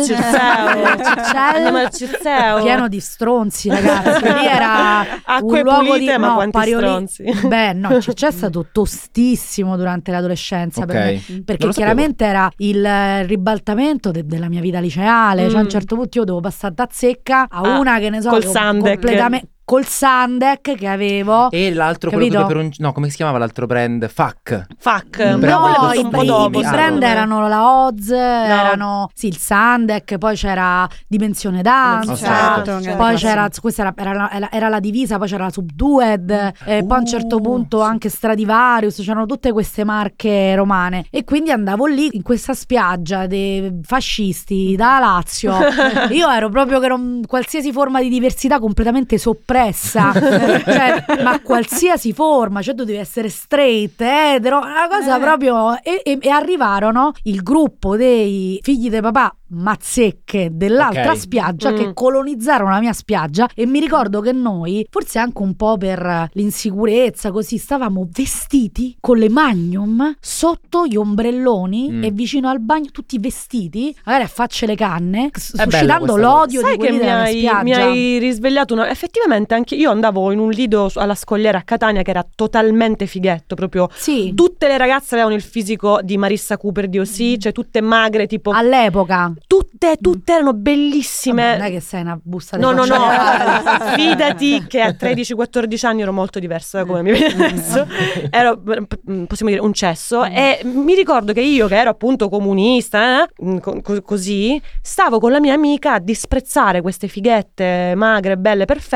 S3: Circeo. Andiamo al Circeo.
S5: pieno di stronzi, ragazzi. Lì era
S3: Acque
S5: un luogo
S3: pulite,
S5: di
S3: ma
S5: no,
S3: quanti
S5: parioli-
S3: stronzi.
S5: Beh, no, Circeo è stato tostissimo durante l'adolescenza per
S4: Ok.
S5: me,
S4: Non
S5: perché
S4: lo
S5: chiaramente era il eh, ribaltamento de- della mia vita liceale.
S3: Mm.
S5: Cioè a un certo punto io devo passare da zecca a
S3: Ah,
S5: una che ne so
S3: col
S5: co-
S3: Sandek.
S5: completamente col Sandek che avevo.
S4: E l'altro,
S5: Capito?
S4: quello che per un... No, come si chiamava l'altro brand? F A C.
S3: Fuck.
S4: No,
S3: Però quello è
S5: No,
S3: venuto
S5: i,
S3: un po'
S5: i-
S3: dopo.
S5: i
S4: ah,
S5: brand
S3: secondo me.
S5: erano la Oz, erano sì il Sandek, poi c'era Dimensione Danza,
S4: Oh, certo.
S2: certo.
S5: poi c'era, questa era, era, la- era- era la divisa, poi c'era la Subdued, e poi a un certo
S4: Uh,
S5: punto
S4: sì.
S5: anche Stradivarius, c'erano tutte queste marche romane e quindi andavo lì in questa spiaggia dei fascisti da Lazio. Io ero proprio che non, qualsiasi forma di diversità completamente soppressa. Cioè, ma qualsiasi forma, cioè tu devi essere straight, etero, una cosa
S3: Eh.
S5: proprio. E, e- e arrivarono il gruppo dei figli di papà mazzecche dell'altra
S4: Ok.
S5: spiaggia
S3: Mm.
S5: che colonizzarono la mia spiaggia. E mi ricordo che noi, forse anche un po' per l'insicurezza, così stavamo vestiti con le Magnum sotto gli ombrelloni
S4: Mm.
S5: e vicino al bagno, tutti vestiti, magari a facce le canne, s-
S4: È bella
S5: suscitando
S4: questa
S5: l'odio
S3: Sai
S5: di
S3: che
S5: quelli
S3: mi
S5: della
S3: hai,
S5: spiaggia.
S3: mi hai risvegliato una... Effettivamente anche io andavo in un lido su- alla Scogliera a Catania che era totalmente fighetto, proprio
S5: Sì,
S3: tutte le ragazze avevano il fisico di Marissa Cooper di O C, cioè tutte magre, tipo
S5: all'epoca.
S3: tutte, tutte erano bellissime.
S5: Vabbè, non è che sei una busta di
S3: No, no, no,
S5: faccia.
S3: fidati che a tredici quattordici anni ero molto diversa da come mi vedi adesso. Ero, possiamo dire, un cesso. E mi ricordo che io, che ero appunto comunista, eh, co- co- così, stavo con la mia amica a disprezzare queste fighette magre, belle, perfette nella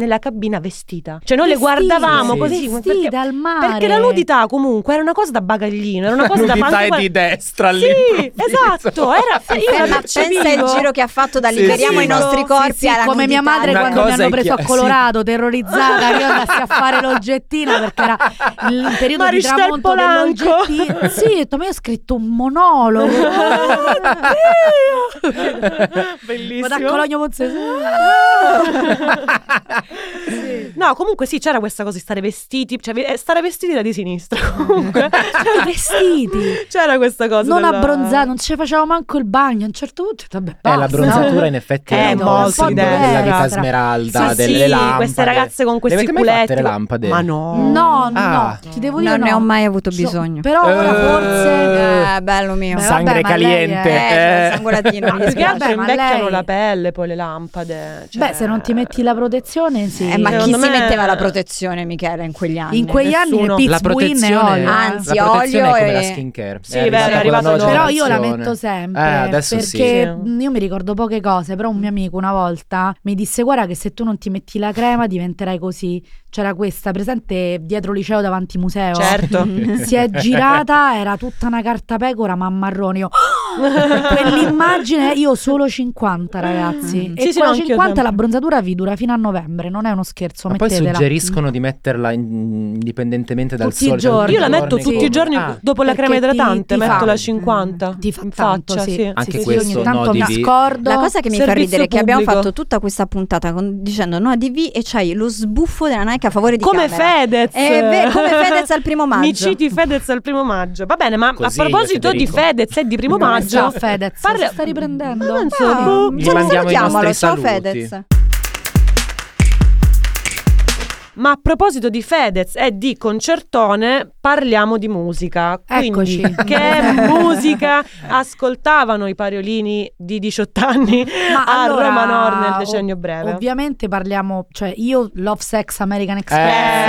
S3: nella cabina vestita. Cioè noi
S5: Vestite,
S3: le guardavamo
S4: sì.
S3: così
S5: Vestite
S3: perché,
S5: al mare.
S3: perché la nudità comunque era una cosa da bagaglino, era una cosa da
S4: Nudità è
S3: panca-
S4: di destra
S3: Sì,
S4: all'improvviso.
S3: esatto, era
S2: Eh,
S3: io la
S2: ma
S3: percepivo.
S2: pensa il giro che ha fatto da
S4: Sì,
S2: liberiamo
S4: sì,
S2: i
S4: ma-
S2: nostri corpi
S5: Sì, sì,
S2: alla
S5: come mia
S2: nudità.
S5: madre
S4: Una
S5: quando mi
S4: cosa
S5: hanno
S4: è
S5: preso
S4: chi-
S5: a Colorado, terrorizzata, che io andassi a fare l'oggettina perché era il periodo
S3: Maristel
S5: di tramonto
S3: Polanco.
S5: dell'oggettino. Sì, ho detto, ma io ho scritto un monologo.
S3: Bellissimo.
S5: Vado a Cologno Monzese.
S3: No, comunque sì, c'era questa cosa di stare vestiti, cioè eh, stare vestiti era di sinistra comunque.
S5: I vestiti.
S3: C'era questa cosa
S5: Non
S3: della-
S5: abbronzato, non ci facevamo manco il bagno. A un certo punto, vabbè,
S4: Eh,
S5: basta.
S4: la bronzatura in effetti
S3: È
S4: è un
S3: molto
S4: po'
S3: di
S4: della
S3: destra.
S4: vita smeralda,
S3: Sì,
S4: delle
S3: sì,
S4: lampade.
S3: queste ragazze con questi
S4: Le avete mai fatte
S3: culetti.
S4: le lampade?
S3: Ma no.
S5: No,
S4: Ah.
S5: no, ti devo dire
S2: Non
S5: no.
S2: ne ho mai avuto
S5: So-
S2: bisogno.
S5: Però ora
S4: Eh.
S5: forse...
S2: Eh, bello mio.
S5: Beh,
S4: Sangue
S5: vabbè, ma lei
S4: caliente.
S5: è-
S2: Eh, c'è
S4: Eh.
S2: il sangue latino, mi
S3: Più che
S2: dispiace.
S3: altro
S5: Vabbè, ma
S3: invecchiano
S5: lei-
S3: la pelle, poi le lampade. Cioè...
S5: Beh, se non ti metti la protezione, sì.
S2: Eh, ma chi
S3: Secondo
S2: si
S3: me-
S2: metteva la protezione, Michele, in quegli anni?
S5: In quegli anni
S3: Nessuno.
S5: le
S4: La
S5: Pizz Win e
S4: protezione,
S5: olio.
S2: Anzi,
S4: la protezione
S2: olio
S4: è come
S2: e-
S4: la skincare.
S3: Sì,
S4: è
S3: beh, è
S4: arrivata
S3: arrivato
S4: quella nuova
S5: Però io la
S4: generazione.
S5: metto sempre.
S4: Eh, adesso
S5: perché
S3: sì.
S5: io mi ricordo poche cose. Però un mio amico una volta mi disse: guarda, che se tu non ti metti la crema diventerai così. C'era questa presente dietro liceo davanti museo.
S3: Certo.
S5: Si è girata, era tutta una cartapecora, ma marrone. Io, quell'immagine, io solo cinquanta, ragazzi.
S2: Mm.
S5: E
S3: Sì, sì,
S5: quella
S3: no, anch'io
S5: cinquanta
S3: sempre.
S5: la bronzatura vi dura fino a novembre, non è uno scherzo.
S4: Ma poi
S5: mettetela.
S4: suggeriscono di metterla in- indipendentemente dal
S5: Tutti i
S4: sole.
S5: giorni.
S3: Io la metto
S5: Sì.
S3: tutti i giorni
S4: Ah,
S3: dopo la crema
S5: perché ti-
S3: idratante,
S5: ti
S3: metto
S5: fa-
S3: la cinquanta
S5: Ti fa
S3: in
S5: tanto,
S3: faccia,
S5: sì.
S3: sì.
S4: Anche
S5: Sì, sì,
S4: questo,
S5: ogni tanto
S4: no,
S5: mi
S4: di V.
S5: scordo.
S2: La cosa che mi fa
S3: Servizio
S2: ridere è che abbiamo
S3: pubblico.
S2: fatto tutta questa puntata con- dicendo no a D V e c'hai lo sbuffo della Nike a favore di
S3: Come
S2: camera.
S3: Fedez.
S2: È vero, come Fedez al primo maggio.
S3: Mi citi Fedez al primo maggio. Va bene, ma
S4: Così,
S3: a proposito di
S4: Federico.
S3: Fedez e di primo
S5: Come
S3: maggio,
S5: sta Fedez?
S3: parla-
S5: Si sta riprendendo?
S3: Ah, non so,
S2: Ah,
S3: boh.
S4: Gli
S2: ce lo
S4: mandiamo i
S2: salutiamolo,
S4: nostri
S2: ciao
S4: saluti.
S2: Fedez.
S3: Ma a proposito di Fedez e di concertone, parliamo di musica. Quindi,
S5: Eccoci.
S3: che musica ascoltavano i pariolini di diciotto anni
S5: Ma
S3: a
S5: allora,
S3: Roma Nord nel
S5: ov-
S3: decennio breve?
S5: Ovviamente parliamo, cioè io Love Sex American Express,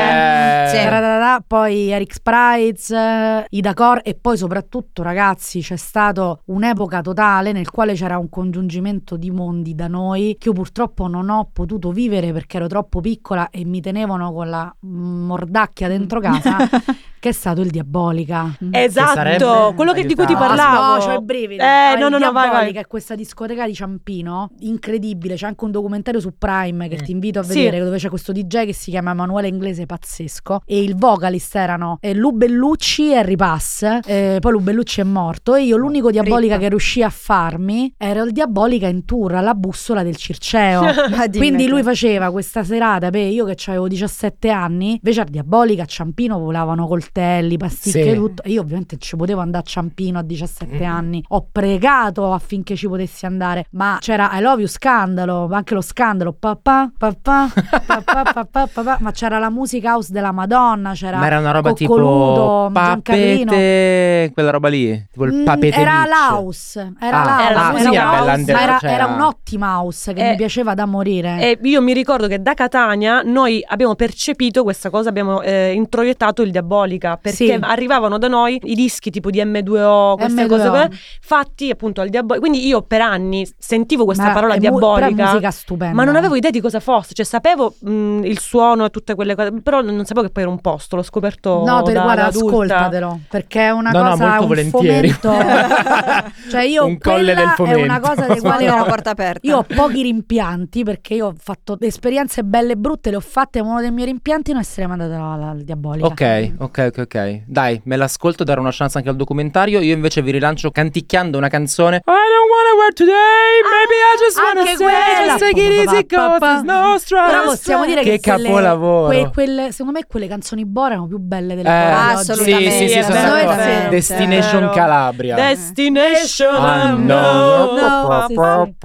S4: Eh,
S2: Sì.
S5: Taradada, poi Eric Sprites, eh, Ida Cor e poi soprattutto ragazzi c'è stato un'epoca totale nel quale c'era un congiungimento di mondi da noi che io purtroppo non ho potuto vivere perché ero troppo piccola e mi tenevano con la mordacchia dentro casa, che è stato il Diabolica.
S3: Esatto,
S4: sarebbe-
S3: quello che, di cui ti
S4: Aiutavo.
S3: parlavo.
S5: No, c'ho i brividi.
S3: Eh,
S5: Ah,
S3: no,
S5: il
S3: no, no, vai,
S5: Diabolica
S3: vai.
S5: è questa discoteca di Ciampino, incredibile. C'è anche un documentario su Prime che
S4: Mm.
S5: ti invito a
S3: Sì.
S5: vedere, dove c'è questo D J che si chiama Emanuele Inglese, pazzesco. E il vocalist erano eh, Lu Bellucci e Harry Pass. Eh, poi Lu Bellucci è morto. E io l'unico Diabolica
S2: Rip.
S5: che riuscì a farmi era il Diabolica in tour alla bussola del Circeo.
S2: Ma dimmi
S5: Quindi
S2: te.
S5: lui faceva questa serata, beh, io che avevo diciassette anni, invece a Diabolica a Ciampino volavano coltelli, pasticche,
S4: Sì.
S5: tutto. E io ovviamente non ci potevo andare a Ciampino a diciassette
S4: Mm.
S5: anni. Ho pregato affinché ci potessi andare, ma c'era I Love You Scandalo, anche lo scandalo, papà, papà, papà, papà, papà, ma c'era la musica house della Madonna, c'era
S4: Ma era una roba
S5: Coccoluto,
S4: tipo
S5: Giancarlino.
S4: papete, quella roba lì, tipo il
S5: Mm,
S4: papete
S5: era
S4: Nietzsche.
S5: l'house, era
S4: Ah,
S5: l'house,
S3: era la
S5: era,
S3: musica
S5: un
S3: bella
S5: house,
S4: under-
S5: ma era,
S4: cioè
S5: era
S4: era-
S5: un ottimo house che
S3: Eh,
S5: mi piaceva da morire.
S3: E io mi ricordo che da Catania noi abbiamo percepito questa cosa, abbiamo eh, introiettato il Diabolica, perché
S5: Sì.
S3: arrivavano da noi i dischi tipo di M due O, queste
S5: M due O.
S3: cose qua, fatti appunto al Diabolica. Quindi io per anni sentivo questa
S5: Ma
S3: parola
S5: è mu- però è
S3: Diabolica,
S5: musica stupenda.
S3: ma non avevo idea di cosa fosse, cioè sapevo mh, il suono e tutte quelle cose, però non sapevo che poi era un posto, l'ho scoperto
S5: No, te,
S3: da,
S5: guarda,
S3: da adulta.
S5: ascoltatelo, perché è una
S4: No, no,
S5: cosa,
S4: molto
S5: un
S4: volentieri.
S5: fomento. Cioè io
S4: Un colle
S5: quella
S4: del fomento.
S5: è una cosa dei quali
S2: Quando
S5: ho,
S2: la porta aperta.
S5: io ho pochi rimpianti, perché io ho fatto esperienze belle e brutte, le ho fatte, ma uno dei miei rimpianti è non essere mandata alla, alla Diabolica.
S4: Ok, ok, ok, ok. Dai, me l'ascolto, dare una chance anche al documentario. Io invece vi rilancio canticchiando una canzone. I don't wanna work today, maybe I just wanna
S5: anche
S4: say,
S5: quella.
S4: just take it easy, cause there's no stress.
S5: Però possiamo dire
S4: che
S5: che quelle-
S4: capolavoro.
S5: que- quelle- secondo me quelle canzoni Bora erano più belle delle
S4: Eh,
S5: cose di oggi.
S2: assolutamente.
S4: Sì, sì, sì,
S3: È
S4: sono
S3: vero,
S4: d'accordo.
S3: è vero.
S4: Destination
S3: È vero.
S4: Calabria.
S3: Destination
S4: Unknown.
S5: No, sì,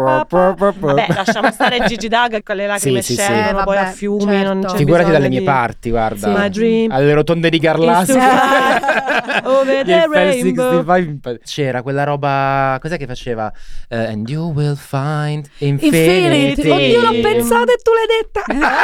S5: sì.
S3: Vabbè, lasciamo stare Gigi D'Aga con le lacrime
S4: Sì, sì, sì.
S3: scendono
S5: Eh,
S3: poi a
S5: vabbè,
S3: fiumi,
S5: certo.
S3: non c'è
S4: Figurati
S3: bisogno
S4: dalle mie
S3: di-
S4: parti, guarda.
S3: My dream
S4: Alle rotonde di Garlassi.
S3: is to fly over
S4: Gli
S3: the
S4: Eiffel
S3: rainbow.
S4: sessantacinque. C'era quella roba. Cos'è che faceva? Eh, and you will find infinity.
S5: Infinity. Oddio, l'ho pensato e tu l'hai detta.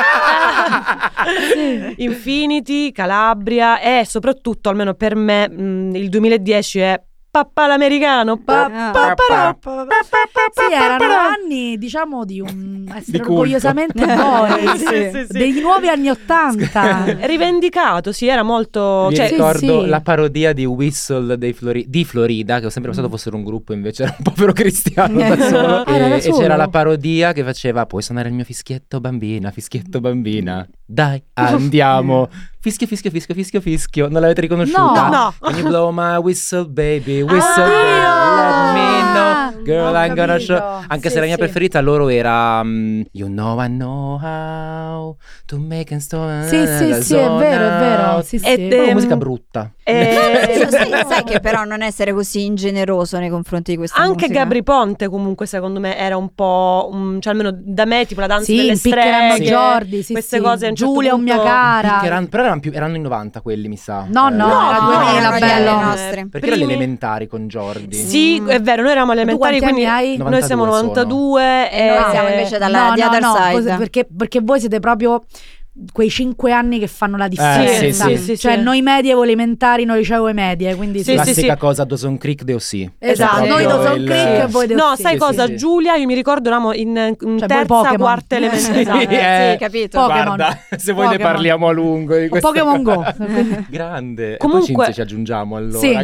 S3: Infinity, Calabria e soprattutto, almeno per me, mh, il duemiladieci è papà l'americano. Pa, pa, pa, pa,
S5: Sì, erano anni, diciamo, di un essere
S4: culto.
S5: orgogliosamente noi,
S3: Sì, sì, sì.
S5: dei nuovi anni ottanta.
S3: Rivendicato, sì, era molto...
S4: Mi
S3: cioè,
S5: sì,
S4: ricordo
S5: sì.
S4: la parodia di Whistle dei Flori- di Florida, che ho sempre pensato fossero un gruppo, invece era un povero cristiano da solo.
S5: Ah, era da
S4: e, e
S5: solo?
S4: c'era la parodia che faceva: puoi suonare il mio fischietto bambina, fischietto bambina, dai andiamo. Fischio, fischio, fischio, fischio, fischio. Non l'avete riconosciuta?
S3: No.
S4: Can you blow my whistle, baby? Whistle,
S5: Ah,
S4: baby, let me know. Girl,
S5: ho
S4: I'm gonna
S5: capito.
S4: show. Anche
S5: Sì,
S4: se la mia
S5: sì.
S4: preferita loro era um, You know I know how to make and store.
S5: Sì, sì, sì, è vero, è vero. Sì, sì.
S3: Ed,
S4: Proprio
S3: ehm,
S4: musica brutta.
S3: Eh,
S2: Io sai, sai che però non essere così ingeneroso nei confronti di questa
S3: Anche
S2: musica.
S3: Gabry Ponte comunque secondo me era un po', um, cioè almeno da me, tipo la danza
S5: Sì,
S3: delle
S5: impiccheranno
S3: streghe,
S5: Jordi, sì,
S3: queste
S5: sì.
S3: cose a un certo
S5: Giulia, un mia
S3: punto-
S5: cara.
S4: Che erano- però erano, più, erano i novanta quelli, mi sa.
S5: No, no,
S3: No,
S5: era
S3: no,
S5: duemila,
S3: erano gli
S5: bello.
S3: anni
S2: nostri.
S4: Perché erano
S3: primi-
S4: elementari con Jordi.
S3: Sì,
S2: Mm.
S3: è vero, noi eravamo
S5: Tu
S3: elementari,
S5: quanti
S3: quindi
S5: anni hai?
S3: noi siamo
S4: novantadue
S3: novantadue e
S2: Noi siamo invece dalla
S5: no,
S2: The
S5: no,
S2: Other
S5: no,
S2: Side.
S5: cos- perché, perché voi siete proprio quei cinque anni che fanno la differenza.
S4: sì,
S3: sì, sì,
S5: Cioè
S3: sì.
S5: noi medie elementari, noi liceo e medie, quindi
S3: Sì,
S5: sì.
S3: sì,
S4: Classica
S3: sì.
S4: cosa, Dawson Creek, Deo sì.
S5: Esatto,
S3: Sì.
S5: noi
S4: Proprio
S5: Dawson
S4: il-
S5: Creek e voi Deo
S3: No,
S5: sì.
S3: sai
S4: sì,
S3: cosa?
S4: sì, sì.
S3: Giulia, io mi ricordo eravamo in, in
S5: voi
S3: terza,
S5: Pokémon.
S3: quarta elementare.
S5: Esatto.
S3: Esatto.
S2: Sì, capito.
S5: Pokémon.
S4: Guarda, se vuoi ne
S5: Pokémon.
S4: parliamo a lungo di
S5: O
S4: questa
S5: Pokémon Go.
S4: cosa.
S5: Quindi-
S4: Grande.
S3: Comunque-
S4: E poi Cinzia ci aggiungiamo allora.
S5: Sì.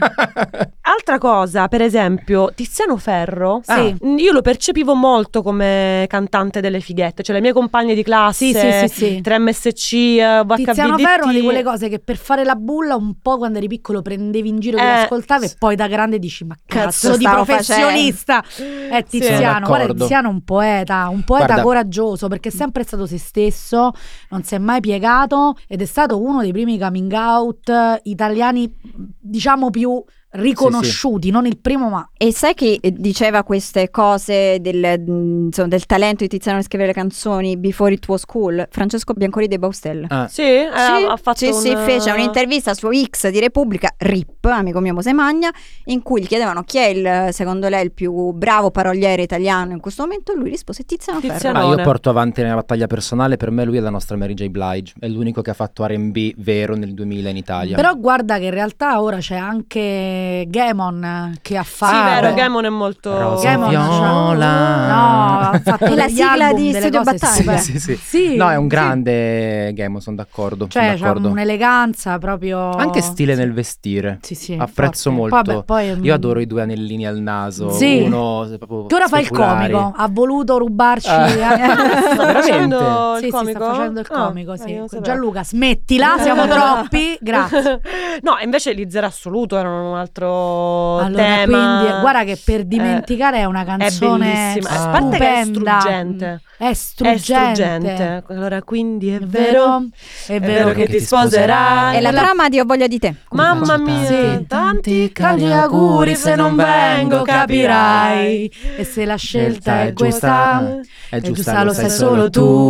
S3: Altra cosa, per esempio, Tiziano Ferro,
S5: Sì.
S3: ah, io lo percepivo molto come cantante delle fighette, cioè le mie compagne di classe,
S5: Sì, sì, sì, sì.
S3: tre M S C, eh, V H B D T.
S5: Tiziano Ferro è una di quelle cose che per fare la bulla un po' quando eri piccolo prendevi in giro chi
S3: Eh,
S5: ascoltava e poi da grande dici ma cazzo
S2: Cazzo
S5: di
S2: stavo
S5: professionista è
S3: Sì.
S5: Tiziano.
S4: Sono
S5: Guarda,
S4: d'accordo.
S5: Tiziano è un poeta, un poeta
S4: Guarda.
S5: coraggioso perché è sempre stato se stesso, non si è mai piegato ed è stato uno dei primi coming out italiani diciamo più riconosciuti, non il primo ma
S2: E sai chi eh, diceva queste cose del, mm, insomma, del talento di Tiziano di scrivere le canzoni before it was cool? Francesco Biancoli dei Baustelle.
S4: Ah,
S3: Sì, eh,
S2: Sì,
S3: ha fatto
S2: sì,
S3: un...
S2: sì, fece un'intervista su X di Repubblica, R I P, amico mio Mosemagna, in cui gli chiedevano chi è il, secondo lei, il più bravo paroliere italiano in questo momento, e lui rispose Tiziano Ferro.
S3: Tiziano.
S4: ma io
S3: Canone.
S4: porto avanti nella battaglia personale, per me lui è la nostra Mary J. Blige, è l'unico che ha fatto R and B vero nel duemila in Italia.
S5: però guarda che in realtà ora c'è anche Gamon che ha
S3: Sì,
S5: fatto
S3: vero, Gamon è molto...
S4: Rosa
S5: Gamon,
S4: viola.
S5: no, ha fatto
S2: È la
S5: degli
S2: sigla
S5: album,
S2: di
S5: delle
S2: Studio
S5: cose
S2: Battaglia.
S4: Sì,
S5: stupende.
S4: sì, sì.
S5: Sì,
S4: No, è un
S5: sì.
S4: grande Gamon, sono d'accordo.
S5: Cioè
S4: sono
S5: c'ha
S4: d'accordo.
S5: un'eleganza proprio
S4: Anche stile
S5: sì.
S4: nel vestire.
S5: Sì, sì,
S4: Apprezzo
S5: forte.
S4: molto.
S5: Vabbè, poi, mm,
S4: Io adoro i due anellini al naso.
S5: Sì.
S4: Uno proprio
S5: che ora fa il
S4: speculari.
S5: comico, ha voluto rubarci
S4: Ah.
S5: eh.
S3: Sta facendo
S4: Veramente?
S3: il
S5: Sì, sì,
S3: comico?
S5: sta facendo il
S3: Ah,
S5: comico,
S3: eh,
S5: sì.
S3: io non sapevo.
S5: Gianluca, smettila, siamo troppi. Grazie.
S3: No, invece gli Zero Assoluto erano un altro
S5: Allora,
S3: tema.
S5: quindi, guarda che per dimenticare è una
S3: È
S5: canzone
S3: bellissima.
S4: Ah.
S3: A parte che è
S5: stupenda.
S3: struggente.
S5: È
S3: È
S5: struggente.
S3: struggente. Allora, quindi è
S5: È
S3: vero.
S5: vero, è vero
S3: che ti sposerai.
S2: È la trama di Ho voglia di te.
S3: Mamma mia,
S5: Sì.
S3: tanti
S5: Tanti auguri, se non vengo capirai. E se la scelta è questa,
S4: è
S5: è
S4: giusta,
S5: lo sai solo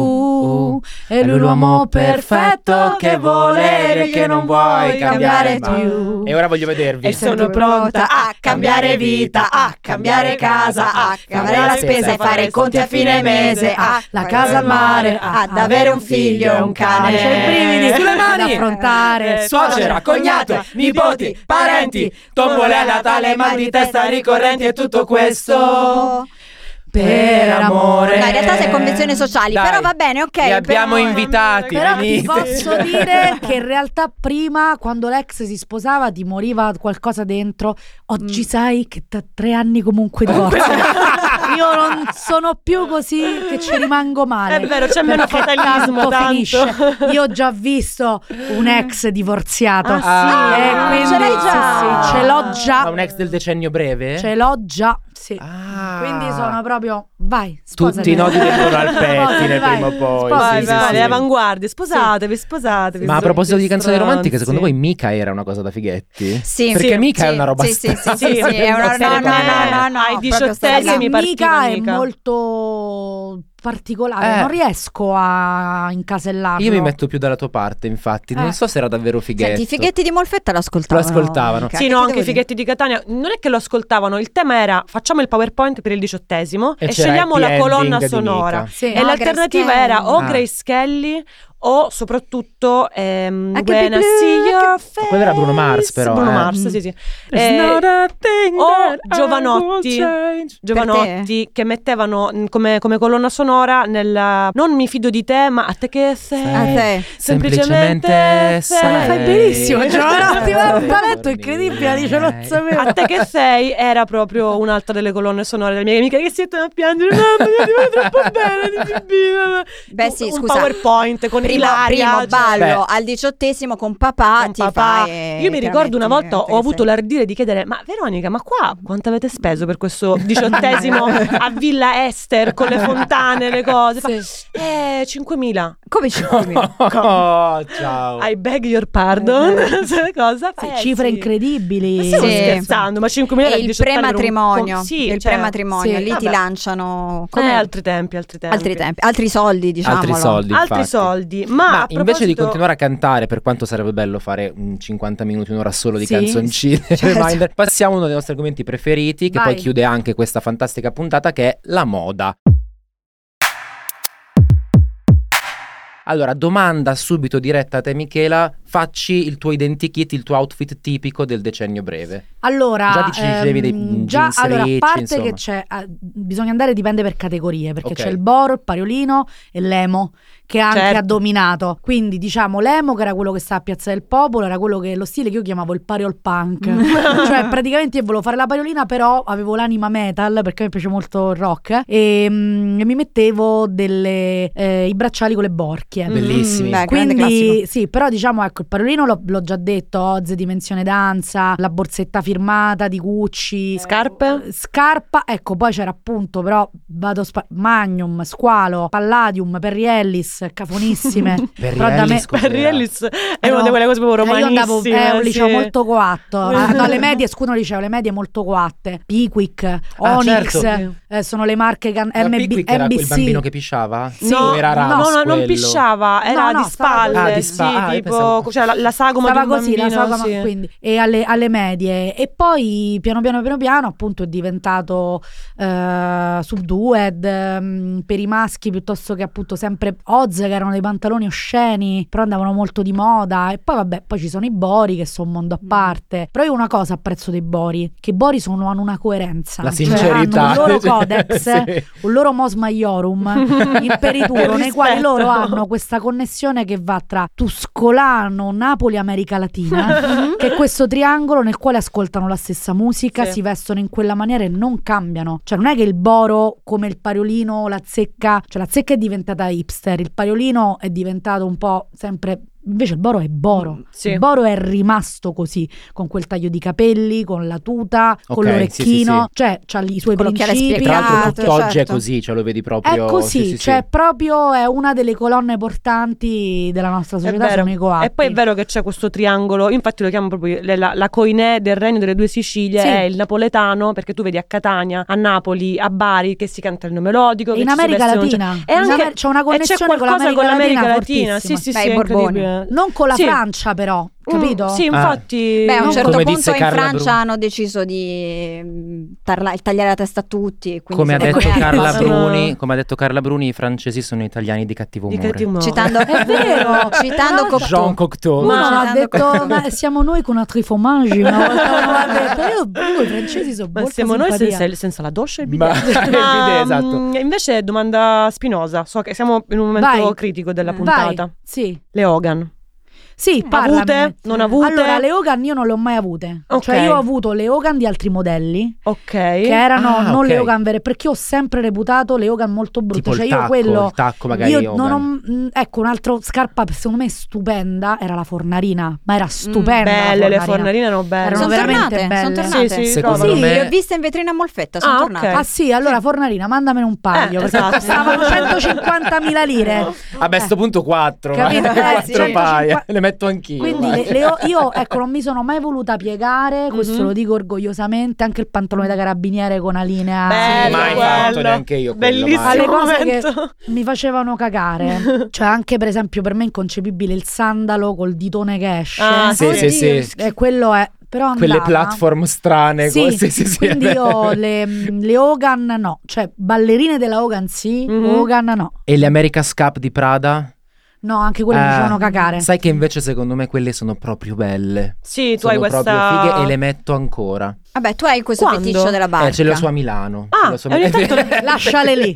S5: tu. E lui l'uomo perfetto che volevi e che non vuoi cambiare più.
S4: E ora voglio vedervi.
S3: E sono pronta a cambiare vita, a cambiare casa, a cambiare la spesa e fare i conti a fine mese, a
S5: La casa al mare,
S2: ad avere un figlio e un cane.
S5: C'è i brividi
S4: Sulle mani.
S5: da affrontare.
S4: Suocera, cognato, nipoti, parenti, tombole a Natale, mal di testa ricorrenti e tutto questo per amore.
S2: No, in realtà sei convenzioni sociali,
S4: Dai,
S2: però va bene, ok.
S4: Li abbiamo
S2: però-
S4: invitati,
S5: Però ti
S4: venite.
S5: posso dire che in realtà prima, quando l'ex si sposava, ti moriva qualcosa dentro. Oggi sai che da tre anni comunque divorzio. Io non sono più così, che ci rimango male.
S3: È vero, c'è meno
S5: Perché
S3: fatalismo,
S5: tanto
S3: tanto.
S5: finisce. Io ho già visto un ex divorziato.
S3: Ah,
S5: E
S3: sì?
S5: quindi,
S2: Ce l'hai già?
S5: sì, sì, ce l'ho già.
S4: Ma un ex del decennio breve?
S5: Ce l'ho già, sì.
S4: Ah.
S5: Quindi sono proprio vai, sposati.
S4: Tutti i nodi debbono al pettine
S5: Vai,
S4: prima o poi.
S5: sposati,
S3: Vai,
S4: sì, sì,
S3: vai,
S4: sì.
S3: le avanguardie, sposatevi, sposatevi.
S4: Ma a proposito di canzoni
S3: Stronzi.
S4: romantiche, secondo voi Mica era una cosa da fighetti?
S2: Sì.
S4: Perché
S2: Sì,
S4: Mica è
S2: sì,
S4: una roba
S2: sì, sì, sì,
S4: strana.
S2: sì, sì, è una- no, no, no, no, no,
S3: Ai
S2: proprio
S3: diciottesimi
S2: sta-
S3: mi partiva
S5: Mica è
S3: Mica.
S5: molto particolare,
S4: Eh.
S5: non riesco a incasellarlo.
S4: Io mi metto più dalla tua parte, infatti. Non
S5: Eh.
S4: so se era davvero fighetto.
S2: Senti, i fighetti di Molfetta l'ascoltavano.
S4: Lo ascoltavano.
S2: Mica,
S3: Sì,
S2: che
S3: no,
S2: ti
S3: anche i
S2: devo dire?
S3: fighetti di Catania. Non è che lo ascoltavano, il tema era facciamo il PowerPoint per il diciottesimo
S4: E
S3: e,
S4: c'era
S3: scegliamo
S4: Happy
S3: la colonna
S4: Ending di
S3: sonora.
S4: Mica.
S5: Sì.
S3: E
S2: Ah,
S3: l'alternativa
S2: Grace
S3: era o
S4: Kelly.
S3: Grace Kelly o soprattutto ehm,
S2: I can
S3: When
S2: be
S3: I See
S2: blue,
S3: Your
S2: I can-
S3: Face.
S4: Quello era Bruno Mars, però,
S3: Bruno
S4: eh.
S3: Mars, sì, sì.
S4: There's
S3: Eh,
S4: not a thing
S3: o
S4: that I
S3: Giovanotti.
S4: will change.
S3: Giovanotti che mettevano mm, come, come colonna sonora nel Non mi fido di te, ma a te che sei.
S2: A te.
S3: Semplicemente
S4: Semplicemente
S3: sei.
S5: Ma fai benissimo, Giovanotti, ma un
S4: Sei.
S5: talento incredibile, dice, non
S4: Sei.
S5: sapevo.
S3: A te che sei era proprio un'altra delle colonne sonore delle mie amiche che si mettono a piangere. No, ma io ti voglio troppo bene. di G B.
S2: Beh, sì,
S3: un
S2: scusa.
S3: PowerPoint con
S2: Primo,
S3: Ilaria.
S2: primo
S3: cioè-
S2: ballo
S4: Beh.
S2: al diciottesimo con papà.
S3: Con
S2: ti
S3: papà.
S2: fai,
S3: Io mi
S2: te la
S3: ricordo una
S2: metti,
S3: volta
S2: te
S3: ho
S2: che
S3: avuto
S2: sei.
S3: l'ardire di chiedere: ma Veronica, ma qua quanto avete speso per questo diciottesimo a Villa Ester con le fontane, le cose? Fa, eh, cinquemila.
S2: Come cinquemila?
S4: Oh, ciao.
S3: I beg your pardon. Sai cosa?
S5: Sì,
S3: Eh,
S5: cifre
S3: sì.
S5: incredibili.
S3: Ma stiamo
S2: Sì.
S3: scherzando, ma cinquemila
S2: E
S3: per
S2: il
S3: diciotto anni per un-
S2: prematrimonio,
S3: con- Sì,
S2: il
S3: cioè,
S2: prematrimonio,
S5: sì.
S2: lì ti
S3: Vabbè.
S2: lanciano
S3: Eh,
S2: come
S3: altri tempi, altri tempi.
S2: altri tempi, altri soldi, diciamolo.
S4: Altri soldi,
S3: Altri
S4: infatti.
S3: soldi. Ma,
S4: Ma
S3: a
S4: invece di
S3: proposito-
S4: continuare a cantare, per quanto sarebbe bello fare un cinquanta minuti, un'ora solo di
S5: Sì,
S4: canzoncine,
S2: certo.
S4: reminder, passiamo a uno dei nostri argomenti preferiti, che
S5: Vai.
S4: poi chiude anche questa fantastica puntata, che è la moda. Allora, domanda subito diretta a te, Michela. Facci il tuo identikit, il tuo outfit tipico del decennio breve.
S5: Allora,
S4: Già ti dicevi dei
S5: ehm, già,
S4: jeans
S5: allora, a
S4: ricci,
S5: parte
S4: insomma.
S5: che c'è, eh, bisogna andare, dipende per categorie, perché
S4: Ok.
S5: c'è il boro, il pariolino e l'emo, che anche
S3: Certo.
S5: ha dominato. Quindi diciamo l'emo, che era quello che sta a Piazza del Popolo, era quello che lo stile che io chiamavo il pariol punk. Cioè praticamente io volevo fare la pariolina, però avevo l'anima metal, perché mi piace molto il rock, e, mm, e mi mettevo delle, eh, i bracciali con le borchie.
S4: Bellissimi.
S2: Beh, grande
S5: Quindi
S2: classico.
S5: sì, però diciamo ecco il pariolino l'ho, l'ho già detto, Oz, Dimensione Danza, la borsetta firmata di Gucci,
S3: Scarpe?
S5: eh, scarpa, ecco, poi c'era appunto però vado spa- Magnum, Squalo, Palladium, Perry Ellis, cafonissime.
S4: Perry
S5: Però da me-
S4: Ellis cos'era?
S3: Perry Ellis è
S5: Eh,
S3: una
S5: no,
S3: di quelle cose proprio
S5: eh, io andavo
S3: romanissime.
S5: è un liceo
S3: sì.
S5: molto coatto. Ah, no, le medie, scusa, non liceo, le medie molto coatte. Pickwick,
S4: Ah,
S5: Onyx,
S4: certo.
S5: eh, sono le marche can-
S4: Ma
S5: M B,
S4: Pickwick era quel
S5: M B C.
S4: bambino che pisciava?
S5: Sì.
S4: O era
S3: no,
S4: Ras
S3: no, no, non
S4: quello?
S3: pisciava, era
S5: No, no,
S3: di spalle,
S5: stava
S4: così. Ah, di
S3: sì,
S4: spa- ah, io
S3: tipo,
S4: pensavo-
S3: cioè la, la sagoma
S5: Stava
S3: di un
S5: così, la
S3: bambino,
S5: sagoma,
S3: sì.
S5: quindi, e alle, alle medie. E poi piano piano piano piano appunto è diventato eh, Subdued, ehm, per i maschi, piuttosto che appunto sempre Oz, che erano dei pantaloni osceni, però andavano molto di moda. E poi vabbè, poi ci sono i bori, che sono un mondo a parte. Però io una cosa apprezzo dei bori, che i bori sono, hanno una coerenza,
S4: La
S5: cioè
S4: sincerità.
S5: hanno un loro codex,
S4: Sì.
S5: un loro mos maiorum imperituro, nei quali
S3: rispetto.
S5: loro hanno questa connessione che va tra Tuscolano, Napoli, America Latina, che è questo triangolo nel quale ascoltano la stessa musica,
S3: Sì.
S5: si vestono in quella maniera e non cambiano. Cioè non è che il boro, come il pariolino, la zecca, cioè la zecca è diventata hipster, il pariolino è diventato un po' sempre. Invece il boro è boro,
S3: Mm, sì.
S5: il boro è rimasto così, con quel taglio di capelli, con la tuta, con
S4: Ok,
S5: l'orecchino,
S4: sì, sì, sì.
S5: cioè c'ha i suoi
S2: Con l'occhiale
S5: principi.
S4: Tra l'altro
S2: Piegato,
S4: tutt'oggi è
S2: certo.
S4: così, cioè lo vedi proprio.
S5: È così,
S4: sì, sì,
S5: cioè
S4: sì.
S5: proprio è una delle colonne portanti della nostra
S3: È
S5: società,
S3: vero.
S5: sono i coatti.
S3: E poi è vero che c'è questo triangolo, infatti lo chiamo proprio le- la, la coinè del regno delle due Sicilie,
S5: Sì.
S3: è il napoletano, perché tu vedi a Catania, a Napoli, a Bari che si canta il nome melodico,
S5: E
S3: che
S5: in
S3: ci si
S5: America
S3: veste un-
S5: Latina,
S3: E anche
S5: in Amer- c'è una
S3: e c'è
S5: connessione con
S3: qualcosa
S5: l'America,
S3: Latina,
S5: Latina
S3: sì, sì,
S2: Beh,
S3: sì,
S2: i
S3: è
S2: Borboni.
S3: incredibile.
S5: non con la
S3: Sì.
S5: Francia però, capito?
S3: Mm, sì,
S4: Ah.
S3: infatti.
S2: Beh, a un
S4: Non
S2: certo
S4: come
S2: punto
S4: disse
S2: in
S4: Carla
S2: Francia
S4: Bruni.
S2: hanno deciso di mm, tarla- tagliare la testa a tutti. e quindi
S4: Come ha
S2: secondo
S4: detto
S2: me
S4: Carla
S2: possono-
S4: Bruni, come ha detto Carla Bruni, i francesi sono italiani di cattivo
S3: Di
S4: umore.
S3: cattivo umore.
S2: Citando,
S5: È vero,
S2: citando
S5: no,
S2: Cocteau.
S4: Jean Cocteau.
S5: Uno
S2: Ma-
S5: ha detto,
S2: Citando-
S5: ma siamo noi con altri formaggi, una volta uno ha detto, io, voi francesi sono
S3: Ma
S5: molto
S3: siamo noi
S5: simpatia.
S3: senza, senza la doccia e il
S4: Ma-
S3: bidet.
S4: il bidet, esatto.
S3: mm, invece domanda spinosa, so che siamo in un momento
S5: Vai.
S3: critico della
S2: Vai.
S3: puntata.
S5: Sì,
S3: Le Hogan.
S5: sì, parlamene.
S3: Avute? Non avute?
S5: Allora, le Hogan io non le ho mai avute.
S3: Ok.
S5: Cioè io ho avuto le Hogan di altri modelli,
S3: Ok.
S5: che erano
S4: Ah,
S5: non
S4: ok.
S5: le Hogan vere, perché ho sempre reputato le Hogan molto brutte.
S4: Tipo
S5: Cioè
S4: il
S5: io
S4: tacco,
S5: quello
S4: il tacco magari
S5: io non ho,
S4: Hogan.
S5: mh, ecco, un'altra scarpa secondo me stupenda era la Fornarina, ma era stupenda. la
S3: Belle, le
S5: Fornarina.
S3: fornarine erano belle.
S5: Erano
S2: Sono
S5: veramente
S2: tornate,
S5: belle.
S2: sono tornate.
S3: Sì, sì,
S4: Secondo
S3: trovo.
S2: Sì,
S4: me-
S2: le ho viste in vetrina a Molfetta, sono
S3: Ah,
S2: tornate.
S3: ok.
S5: Ah sì, allora Fornarina, mandamene un paio,
S3: Eh,
S5: perché
S3: esatto.
S5: costavano centocinquantamila lire.
S4: Vabbè, a sto punto quattro,
S5: Capito? Eh,
S4: quattro
S5: sì,
S4: paia,
S5: centocinquanta
S4: le metto anch'io.
S5: Quindi
S4: vai.
S5: le- le ho- io ecco non mi sono mai voluta piegare, questo
S3: Mhm.
S5: lo dico orgogliosamente, anche il pantalone da carabiniere con la linea
S3: Bello,
S4: Mai
S3: quello.
S4: fatto neanche io quello,
S3: Bellissimo
S4: mai.
S5: alle cose che
S3: momento.
S5: mi facevano cagare. Cioè anche per esempio per me è inconcepibile il sandalo col ditone che esce.
S3: Ah,
S4: Sì, sì,
S2: Oddio.
S4: sì.
S5: E quello è però
S4: Quelle
S5: andava.
S4: platform strane.
S5: Sì,
S4: co- sì, sì, sì,
S5: quindi
S4: è
S5: io
S4: vero.
S5: le, le Hogan no, cioè ballerine della Hogan sì,
S3: Mhm.
S5: Hogan no.
S4: E le America's Cup di Prada?
S5: No, anche quelle
S4: Eh,
S5: mi facevano cagare.
S4: Sai che invece secondo me quelle sono proprio belle.
S3: Sì, tu
S4: sono
S3: hai questa...
S4: proprio fighe e le metto ancora.
S2: Vabbè, tu hai questo
S3: Quando?
S2: feticcio della barca.
S4: Eh, ce l'ho su a Milano.
S3: Ah,
S4: Ce l'ho su a
S3: e ogni
S4: Milano.
S3: tanto le-
S5: Lasciale lì.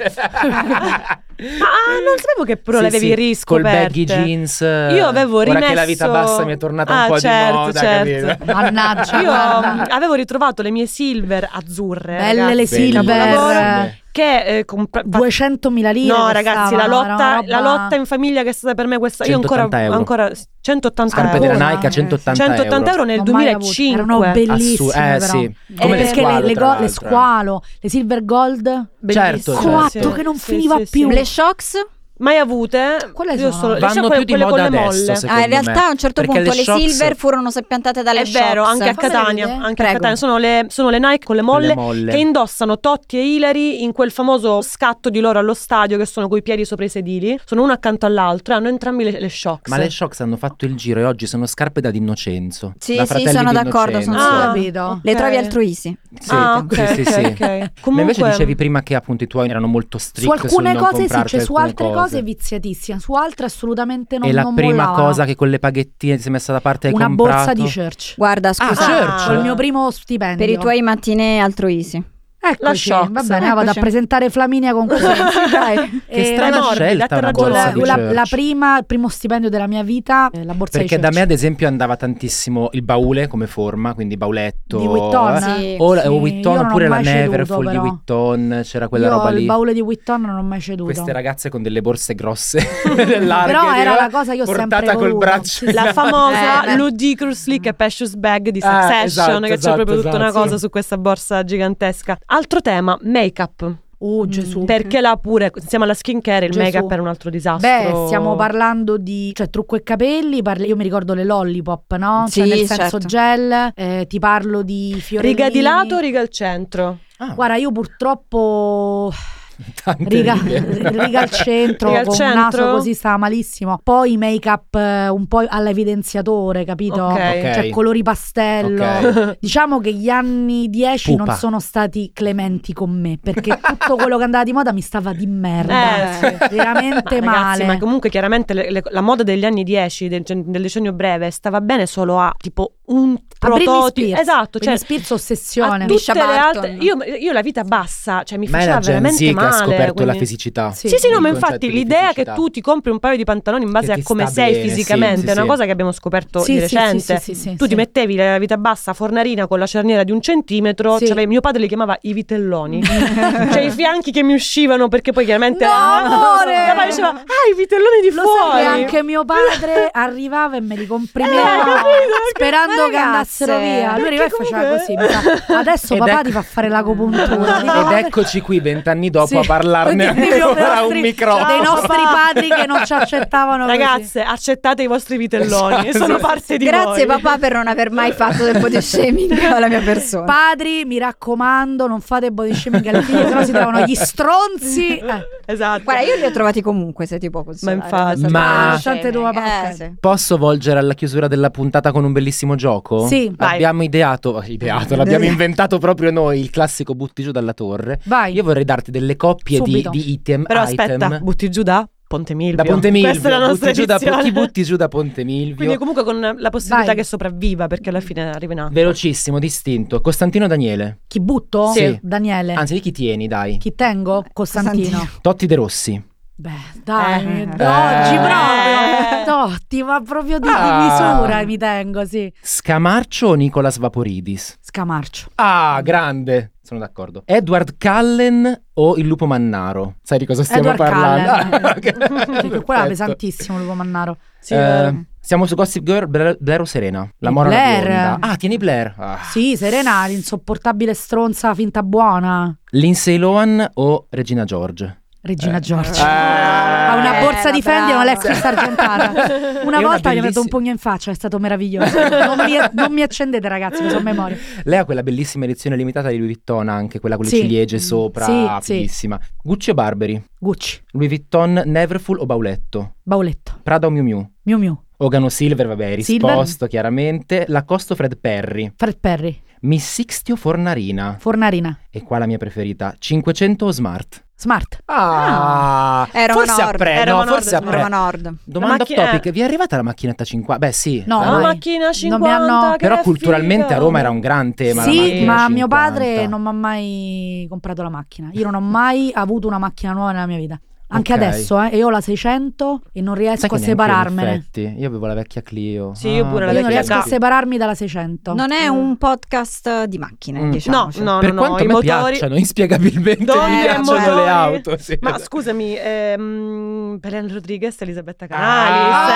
S3: Ah, non sapevo che però
S4: Sì,
S3: le avevi
S4: sì,
S3: riscoperte.
S4: Col baggy jeans.
S3: Io avevo
S4: Ora
S3: rimesso...
S4: che la vita bassa mi è tornata un
S3: Ah,
S4: po'
S3: certo,
S4: di moda,
S3: certo.
S4: capito?
S5: Mannaggia,
S3: Io
S5: guarda.
S3: mm, avevo ritrovato le mie silver azzurre.
S5: Belle
S3: ragazzi,
S5: le silver.
S3: capolavoro, che eh, compra-
S5: duecentomila lire
S3: No, ragazzi, la
S5: costavano,
S3: lotta,
S5: era una
S3: la
S5: roba-
S3: lotta in famiglia che è stata per me questa. Io ancora,
S4: centottanta euro.
S3: ancora centottanta
S4: Scarpe
S3: euro.
S4: della
S5: Ancora?
S4: Nike a centottanta,
S3: centottanta euro nel
S5: Non ho mai avuto.
S3: duemilacinque.
S5: Erano bellissime,
S4: Assu- eh,
S5: però.
S4: sì.
S5: Eh,
S4: Come le
S5: perché
S4: squalo,
S5: le, le,
S4: tra
S5: go- le
S4: l'altro, eh.
S5: squalo, le silver gold,
S4: Certo,
S5: quattro
S4: certo.
S5: che non
S3: Sì,
S5: finiva
S3: sì, sì.
S5: più.
S2: Le shocks?
S3: Mai avute?
S5: Quelle
S3: Io
S5: sono?
S3: solo- le
S4: Vanno
S3: sciacque-
S4: più di
S3: quelle
S4: moda
S3: con le
S4: adesso,
S3: molle.
S4: secondo
S2: Ah, in realtà
S4: me.
S2: a un certo
S4: Perché
S2: punto
S4: le
S2: le,
S4: Shox-
S2: silver furono soppiantate dalle
S3: È vero,
S2: Shox.
S3: anche a
S5: Fammele
S3: Catania,
S5: vedere.
S3: anche a
S2: Prego.
S3: Catania. Sono le, sono le Nike con le molle,
S4: Le molle.
S3: che indossano Totti e Hilary in quel famoso scatto di loro allo stadio, che sono coi piedi sopra i sedili. Sono uno accanto all'altro e hanno entrambi le, le Shox.
S4: Ma le Shox hanno fatto il giro e oggi sono scarpe da D'Innocenzo.
S2: Sì,
S4: da
S2: sì,
S4: fratelli
S2: sono
S4: di
S2: d'accordo, sono
S4: Innocenzo.
S3: Ah,
S5: capito.
S2: Le
S3: ok.
S2: trovi altruisi.
S4: Sì,
S3: Ah, ok,
S4: sì, sì,
S3: ok,
S4: sì.
S3: ok.
S4: Ma invece
S3: Comunque-
S4: dicevi prima che appunto i tuoi erano molto strict
S5: Su alcune
S4: sul non
S5: cose sì,
S4: comprarti
S5: cioè su
S4: alcune
S5: altre cose viziatissima, su altre assolutamente non
S4: E la
S5: non
S4: prima
S5: mollavano.
S4: cosa che con le paghettine ti sei messa da parte hai
S5: Una
S4: comprato?
S5: borsa di Church.
S2: Guarda, scusa,
S4: Church?
S5: Col mio primo stipendio.
S2: per i tuoi mattinee altruisi.
S5: Eccoci,
S3: La Shox.
S5: va bene, vado a
S2: Eccoci.
S5: presentare Flaminia con questo.
S2: Dai.
S4: Che
S5: E-
S4: strana
S3: enormi,
S4: scelta
S3: date
S4: una
S3: ragione.
S4: borsa
S5: la,
S4: di
S5: la-
S4: Church.
S5: la prima, il primo stipendio della mia vita, eh, la borsa
S4: Perché
S5: di
S4: da
S5: Church.
S4: me ad esempio andava tantissimo il baule come forma, quindi bauletto
S5: Di Vuitton?
S4: eh.
S2: Sì.
S4: o,
S5: Sì,
S4: o Vuitton
S5: io non ho
S4: oppure la
S5: mai ceduto,
S4: Neverfull di
S5: però.
S4: Vuitton, c'era quella
S5: Io
S4: roba
S5: il
S4: lì.
S5: baule di Vuitton non ho mai ceduto.
S4: Queste ragazze con delle borse grosse larghe,
S5: Però era
S4: tipo,
S5: la cosa che ho
S4: portata
S5: sempre
S4: col
S5: voluto.
S4: braccio.
S5: Sì,
S3: La
S5: sì.
S3: famosa
S2: Eh, beh.
S3: Ludicrously Capacious Bag di
S4: Ah,
S3: Succession,
S4: esatto,
S3: che c'è
S4: esatto,
S3: proprio tutta una
S4: esatto.
S3: cosa su questa borsa gigantesca. Altro tema, make-up.
S5: Uh, Gesù.
S3: Perché là pure, insieme alla skincare, il
S5: Gesù.
S3: make-up era un altro disastro.
S5: Beh, stiamo parlando di cioè, trucco e capelli, parli- io mi ricordo le lollipop, no? Cioè,
S2: Sì,
S5: nel senso
S2: certo.
S5: gel, eh, ti parlo di fiorellini.
S3: Riga di lato, riga al centro.
S4: Ah,
S5: Guarda, io purtroppo
S4: tante
S5: riga,
S4: righe.
S5: riga al centro,
S3: Riga al
S5: con un
S3: centro.
S5: naso così stava malissimo. Poi make-up eh, un po' all'evidenziatore, capito?
S3: Ok.
S4: Ok.
S5: Cioè colori pastello.
S4: Ok.
S5: Diciamo che gli anni dieci
S4: Pupa.
S5: non sono stati clementi con me, perché tutto quello che andava di moda mi stava di merda.
S3: Eh, sì.
S5: Veramente
S3: Ragazzi,
S5: male.
S3: ma comunque chiaramente le- le- la moda degli anni dieci, del, del decennio breve, stava bene solo a tipo un
S5: A Britney
S3: prototipo.
S5: Spears.
S3: Esatto, cioè
S5: Britney Spears ossessione.
S3: a tutte
S2: Misha
S3: le
S2: Barton.
S3: altre, io, io la vita bassa, cioè mi
S4: Ma è
S3: faceva
S4: la Gen Z
S3: veramente
S4: che
S3: male.
S4: ha scoperto
S3: quindi-
S4: la fisicità.
S5: Sì.
S3: Sì, sì, no,
S4: Il
S3: ma
S4: concetto
S3: infatti
S4: di
S3: l'idea
S4: fisicità.
S3: che tu ti compri un paio di pantaloni in base
S4: Che
S3: a
S4: ti
S3: come
S4: sta
S3: sei
S4: bene,
S3: fisicamente
S4: sì,
S3: è una
S4: sì,
S3: cosa
S4: sì.
S3: che abbiamo scoperto
S5: Sì,
S3: di
S5: sì, sì,
S3: recente.
S5: sì, sì, sì,
S3: tu
S5: sì.
S3: ti mettevi la vita bassa fornarina con la cerniera di un centimetro,
S5: Sì.
S3: cioè, mio padre li chiamava i vitelloni, cioè i fianchi che mi uscivano perché poi chiaramente
S5: No, amore!
S3: mio padre diceva ah i vitelloni di
S5: Lo
S3: fuori.
S5: sai che anche mio padre arrivava e me li comprimeva
S3: Eh, capito?
S5: sperando
S2: Ma
S5: che andassero
S2: ragazze,
S5: via. Lui arriva e
S3: perché
S5: faceva
S3: comunque-
S5: così. mi fa, Adesso
S4: Ed
S5: papà
S4: ecco-
S5: ti fa fare l'agopuntura. Dico,
S4: Ed
S5: "Ma
S4: eccoci qui vent'anni dopo
S5: Sì.
S4: a parlarne
S5: Dei nostri-
S4: ancora a un microfono.
S5: Dei nostri padri che non ci accettavano così.
S3: Ragazze, accettate i vostri vitelloni,
S4: Esatto.
S3: sono parte di
S2: Grazie
S3: voi.
S2: papà per non aver mai fatto del body shaming alla mia persona.
S5: Padri, mi raccomando, non fate body shaming alle figlie, sennò si trovano gli stronzi. Eh.
S3: Esatto.
S2: Guarda, io li ho trovati comunque, se ti può consolare.
S3: Ma infatti.
S2: questa
S4: Ma-
S2: body
S5: Nonostante tu,
S2: shaming.
S5: papà,
S2: Eh,
S5: ok.
S2: sì.
S4: Posso volgere alla chiusura della puntata con un bellissimo gioco?
S5: Sì.
S3: Vai.
S4: Abbiamo ideato, ideato, l'abbiamo inventato proprio noi, il classico butti giù dalla torre.
S5: Vai.
S4: Io vorrei darti delle coppie di,
S5: Subito.
S4: di item,
S3: Però
S4: item
S3: aspetta, butti giù da Ponte Milvio.
S4: da Ponte Milvio.
S3: Questa è la nostra
S4: butti giù da,
S3: edizione.
S4: chi butti giù da Ponte Milvio?
S3: Quindi comunque con la possibilità
S5: Vai.
S3: che sopravviva, perché alla fine arriva in acqua.
S4: Velocissimo, distinto. Costantino Daniele.
S5: Chi butto?
S4: Sì.
S5: Daniele.
S4: Anzi, di chi tieni, dai?
S5: Chi tengo? Costantino.
S2: Costantino.
S4: Totti De Rossi.
S5: Beh, dai,
S3: Eh.
S5: oggi
S4: Eh.
S5: proprio Totti, ma proprio di, di
S4: Ah.
S5: misura mi tengo, sì.
S4: Scamarcio o Nicolas Vaporidis?
S5: Scamarcio.
S4: Ah, grande. Sono d'accordo. Edward Cullen o il lupo mannaro? Sai di cosa stiamo
S5: Edward
S4: parlando?
S5: Cullen.
S4: Ah, ok,
S5: Sì, che quella è
S4: perfetto.
S5: pesantissimo, Lupo Mannaro.
S3: Sì,
S4: Eh,
S3: vero.
S4: siamo su Gossip Girl, Blair, Blair o Serena? La
S5: Di
S4: mora la
S5: Blair.
S4: bionda. Ah, tieni Blair. Ah.
S5: Sì, Serena, l'insopportabile stronza finta buona.
S4: Lindsay Lohan o Regina George?
S5: Regina
S4: Eh.
S5: George.
S4: Eh.
S5: Ha una borsa
S2: Bella,
S5: di Fendi e una
S2: brava.
S5: Lexus argentata. Una
S4: E una
S5: volta gli ho messo un
S4: bellissi-
S5: pugno in faccia, è stato meraviglioso. Non mi, non mi accendete, ragazzi, mi sono memoria.
S4: Lei ha quella bellissima edizione limitata di Louis Vuitton, anche quella con le
S5: Sì.
S4: ciliegie sopra,
S5: Sì, sì.
S4: fighissima. Gucci o Burberry?
S5: Gucci,
S4: Louis Vuitton Neverfull o Bauletto?
S5: Bauletto,
S4: Prada o Miu Miu?
S5: Miu Miu,
S4: Ogano Silver, vabbè, hai
S5: Silver.
S4: risposto chiaramente. Lacoste o Fred Perry?
S5: Fred Perry,
S4: Miss Sixty o Fornarina?
S5: Fornarina,
S4: E qua la mia preferita, cinquecento o Smart?
S5: Smart.
S4: Ah,
S2: Era
S4: forse
S2: Roma Nord.
S4: apprezzo.
S3: Era
S4: No,
S3: Roma
S4: forse
S3: Nord,
S2: Roma
S4: apprezzo.
S2: Nord.
S4: Domanda
S3: macchina-
S4: off topic, vi è arrivata la macchinetta cinquanta? Beh sì.
S5: No,
S3: La
S5: mai.
S3: macchina cinquanta,
S5: Non mi hanno-
S3: che
S4: Però
S3: è
S4: culturalmente
S3: figa.
S4: a Roma era un gran tema la
S5: Sì,
S4: macchina
S5: ma mio
S4: cinquanta.
S5: padre non mi ha mai comprato la macchina. Io non ho mai avuto una macchina nuova nella mia vita. Anche
S4: Ok.
S5: adesso, eh, e io ho la seicento e non riesco
S4: Sai che
S5: a
S4: neanche io, in
S5: separarmene.
S4: effetti. Io avevo la vecchia Clio.
S3: Sì, io pure la
S5: Io non
S3: vecchia
S5: riesco a
S3: Ga-
S5: separarmi dalla seicento.
S2: Non è un podcast di macchine,
S4: Mm.
S2: diciamo.
S3: No, no,
S4: Per
S3: no,
S4: quanto
S3: no,
S4: a
S3: i
S4: me
S3: motori...
S4: piacciono, inspiegabilmente
S3: Donne
S4: mi
S2: e
S4: piacciono
S3: motori.
S4: le auto. Sì.
S3: Ma scusami, ehm, Belen Rodriguez e Elisabetta
S4: Ah,
S3: Canalis.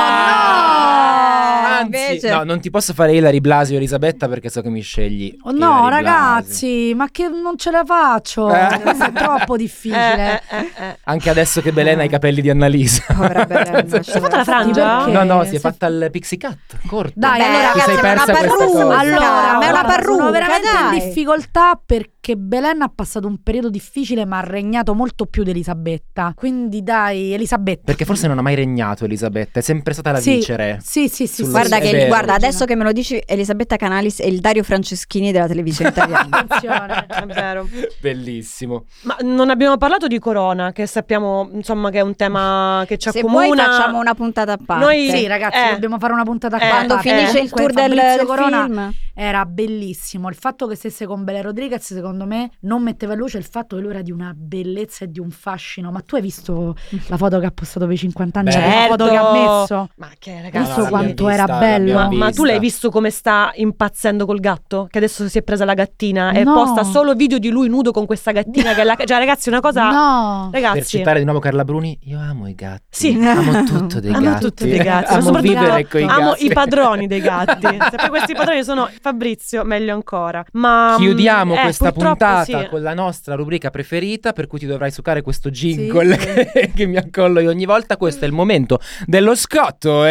S2: no!
S3: eh.
S4: Anzi,
S2: invece-
S4: no, non ti posso fare Ilari Blasio o Elisabetta perché so che mi scegli.
S5: Oh, no,
S4: Ilari
S5: ragazzi, ma che non ce la faccio.
S4: Eh.
S5: Questo è troppo difficile.
S3: Eh, eh, eh, eh.
S4: Anche adesso che Belen ha i capelli di Annalisa.
S2: Povera Belen,
S3: Si è fatta la frangia?
S5: Perché?
S4: No, no, si è
S5: Se-
S4: fatta il pixie cut corto.
S5: Dai,
S2: Beh,
S5: allora,
S4: ti
S2: ragazzi,
S4: sei
S2: ma è una
S4: persa questa
S2: parrucca.
S4: cosa.
S5: Allora,
S2: ma è una
S5: guarda,
S2: parrucca,
S5: sono veramente
S2: dai.
S5: in difficoltà perché Belen ha passato un periodo difficile ma ha regnato molto più di Elisabetta. Quindi dai, Elisabetta.
S4: Perché forse non ha mai regnato Elisabetta, è sempre stata la
S5: Sì,
S4: vicere.
S5: Sì, sì, sì.
S4: Sullo-
S5: sì,
S2: Guarda,
S4: è
S2: che,
S4: vero.
S2: guarda, adesso che me lo dici, Elisabetta Canalis è il Dario Franceschini della televisione italiana.
S5: Attenzione.
S3: È vero.
S4: Bellissimo.
S3: Ma non abbiamo parlato di Corona, che sappiamo insomma che è un tema che ci
S2: Se
S3: accomuna.
S2: vuoi facciamo una puntata a parte.
S3: Noi-
S5: Sì, ragazzi,
S3: Eh.
S5: dobbiamo fare una puntata a
S3: Eh,
S2: Quando
S5: parte.
S2: finisce il
S5: Comunque,
S2: tour del,
S5: Fabrizio
S2: del
S5: Corona
S2: film.
S5: era bellissimo. Il fatto che stesse con Belen Rodriguez, secondo me, non metteva in luce il fatto che lui era di una bellezza e di un fascino. Ma tu hai visto la foto che ha postato per i cinquanta anni?
S4: Certo.
S5: La foto che ha messo?
S3: Ma che
S5: Hai
S3: ragazzi.
S5: visto
S4: no,
S5: quanto
S4: l'abbiamo
S5: era
S4: vista,
S5: bello?
S4: l'abbiamo
S3: Ma, ma tu
S4: vista.
S3: l'hai visto come sta impazzendo col gatto? Che adesso si è presa la gattina e
S5: No.
S3: posta solo video di lui nudo con questa gattina. Che è la... Cioè, ragazzi, una cosa.
S5: No.
S3: Ragazzi,
S4: Per citare di nuovo Carla Bruni, io amo i gatti.
S3: Sì.
S4: Amo tutto dei
S3: amo
S4: gatti.
S3: tutti dei gatti. Ma
S4: Amo
S3: soprattutto
S4: vivere con i gatti.
S3: amo i padroni dei gatti. Se poi questi padroni sono Fabrizio, meglio ancora. Ma
S4: Chiudiamo
S3: eh,
S4: questa
S3: purtroppo
S4: puntata
S3: sì.
S4: con la nostra rubrica preferita, per cui ti dovrai succare questo jingle che, che mi accollo io ogni volta. Questo è il momento dello scotto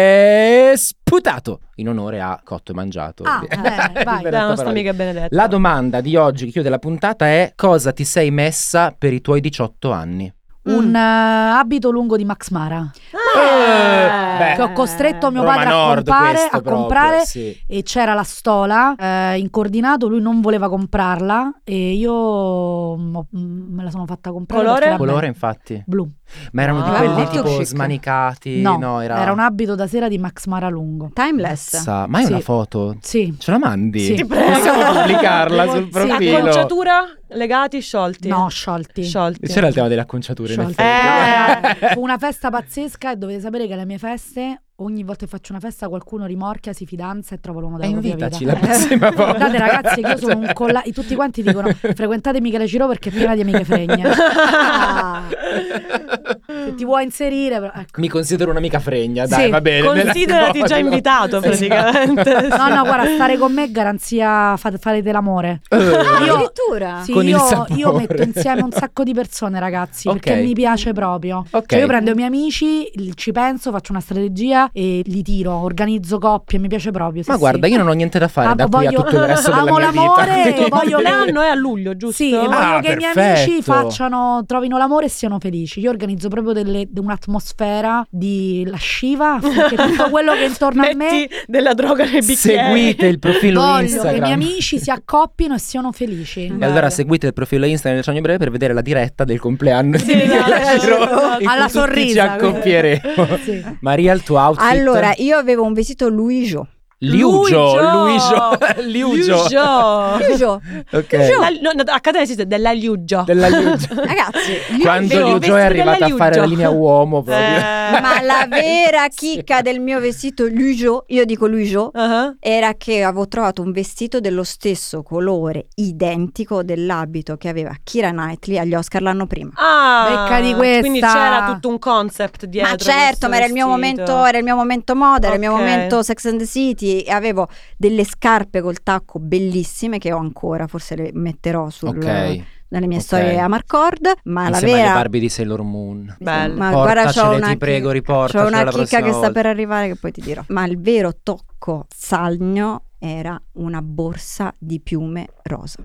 S4: e sputato in onore a Cotto e Mangiato.
S5: Ah, bene, vai.
S4: Il
S3: Della nostra
S4: Benedetto
S3: amica Benedetta.
S4: La domanda di oggi che chiude la puntata è: cosa ti sei messa per i tuoi diciotto anni?
S5: Un
S2: Mm.
S5: eh, abito lungo di Max Mara
S3: Eh,
S4: beh.
S5: che ho costretto mio
S4: Roma
S5: padre a
S4: Nord,
S5: comprare,
S4: questo
S5: a
S4: proprio,
S5: comprare
S4: sì.
S5: e c'era la stola eh, in coordinato, lui non voleva comprarla e io mm, ho- mm, me la sono fatta comprare.
S3: Colore?
S5: perché era
S4: Colore,
S5: bella.
S4: infatti.
S5: Blu.
S4: Ma erano di
S3: Ah,
S4: quelli
S2: molto
S4: tipo
S2: chic.
S4: smanicati?
S5: No,
S4: era,
S5: era... un abito da sera di Max Mara lungo.
S2: Timeless.
S4: Sa- Ma hai
S5: Sì.
S4: una foto?
S5: Sì.
S4: Ce la mandi?
S5: Sì.
S3: Ti prego.
S4: Possiamo pubblicarla sul
S5: Sì.
S4: profilo?
S3: Acconciatura, legati, sciolti.
S5: No, sciolti.
S3: Sciolti.
S4: C'era il tema delle acconciature in
S5: Sciolti.
S4: effetti.
S5: Eh, fu una festa pazzesca e dovete sapere che alle mie feste, ogni volta che faccio una festa, qualcuno rimorchia, si fidanza e trova l'uomo
S4: E
S5: della propria
S4: invitaci
S5: vita.
S4: la prossima volta.
S5: Guardate ragazzi che io sono un colla- e tutti quanti dicono frequentate Michele Ciro perché è piena di amiche fregne.
S2: Ah.
S5: Se ti vuoi inserire però- ecco.
S4: Mi considero un'amica fregna, dai,
S5: Sì.
S4: va bene.
S3: Considerati già invitato praticamente.
S5: No, no, guarda, stare con me è garanzia fa- farete l'amore.
S4: Eh,
S5: Io-
S2: Addirittura.
S5: Sì,
S4: Con il
S5: io,
S4: sapore.
S5: io metto insieme un sacco di persone, ragazzi,
S4: Ok.
S5: perché mi piace proprio.
S4: Ok.
S5: Cioè io prendo i miei amici, li- ci penso, faccio una strategia e li tiro, organizzo coppie, mi piace proprio. sì,
S4: Ma
S5: sì.
S4: guarda, io non ho niente da fare
S5: Ah,
S4: da qui
S5: voglio-
S4: a tutto il resto della
S5: amo
S4: mia
S5: l'amore
S4: vita.
S5: e
S3: Il
S5: voglio che-
S3: compleanno è a luglio, giusto?
S5: Sì, e voglio
S4: Ah,
S5: che i miei
S4: perfetto.
S5: amici facciano, trovino l'amore e siano felici. Io organizzo proprio delle- de- un'atmosfera di lasciva affinché tutto quello che è intorno a me
S3: Metti della droga nei bicchieri.
S4: Seguite il profilo
S5: voglio
S4: Instagram.
S5: che i miei amici si accoppino e siano felici.
S4: E allora seguite il profilo Instagram del Sogno Breve per vedere la diretta del compleanno
S3: Sì,
S4: di Michele
S3: esatto.
S4: Ciro, in cui
S5: Alla
S4: tutti
S5: sorrisa,
S4: ci accoppieremo.
S5: Sì.
S4: Maria, il tuo outfit?
S2: Allora, io avevo un vestito Louis Jo.
S4: Liugio,
S3: Luigio.
S4: Liugio.
S3: Liugio.
S2: Louis Jo.
S4: Ok.
S3: La- no, no, a Catania esiste della Liugio.
S4: Della Liugio.
S2: Ragazzi,
S4: Quando
S3: vero,
S4: Liugio
S3: vestito
S4: è arrivata
S3: della
S4: a fare
S3: Liugio.
S4: la linea uomo proprio.
S3: Eh.
S2: ma la vera chicca del mio vestito Louis Jo, io dico Louis Jo,
S3: Uh-huh.
S2: era che avevo trovato un vestito dello stesso colore identico dell'abito che aveva Keira Knightley agli Oscar l'anno prima.
S3: Ah,
S5: Becca di questa.
S3: Quindi c'era tutto un concept dietro.
S2: Ma certo,
S3: questo
S2: ma era il mio
S3: vestito.
S2: momento, era il mio momento moda, era il mio
S3: Ok.
S2: momento Sex and the City e avevo delle scarpe col tacco bellissime che ho ancora, forse le metterò sul,
S4: Ok.
S2: nelle mie
S4: Ok.
S2: storie a Marcord, ma la
S4: Insieme alle
S2: vera
S4: Barbie di Sailor Moon.
S3: Bello.
S2: ma guarda, c'ho
S4: Portacele,
S2: una
S4: ti prego,
S2: chi-
S4: riportacele
S2: c'ho una
S4: la
S2: chicca
S4: prossima
S2: che sta
S4: volta.
S2: per arrivare che poi ti dirò. Ma il vero tocco salgno era una borsa di piume rosa.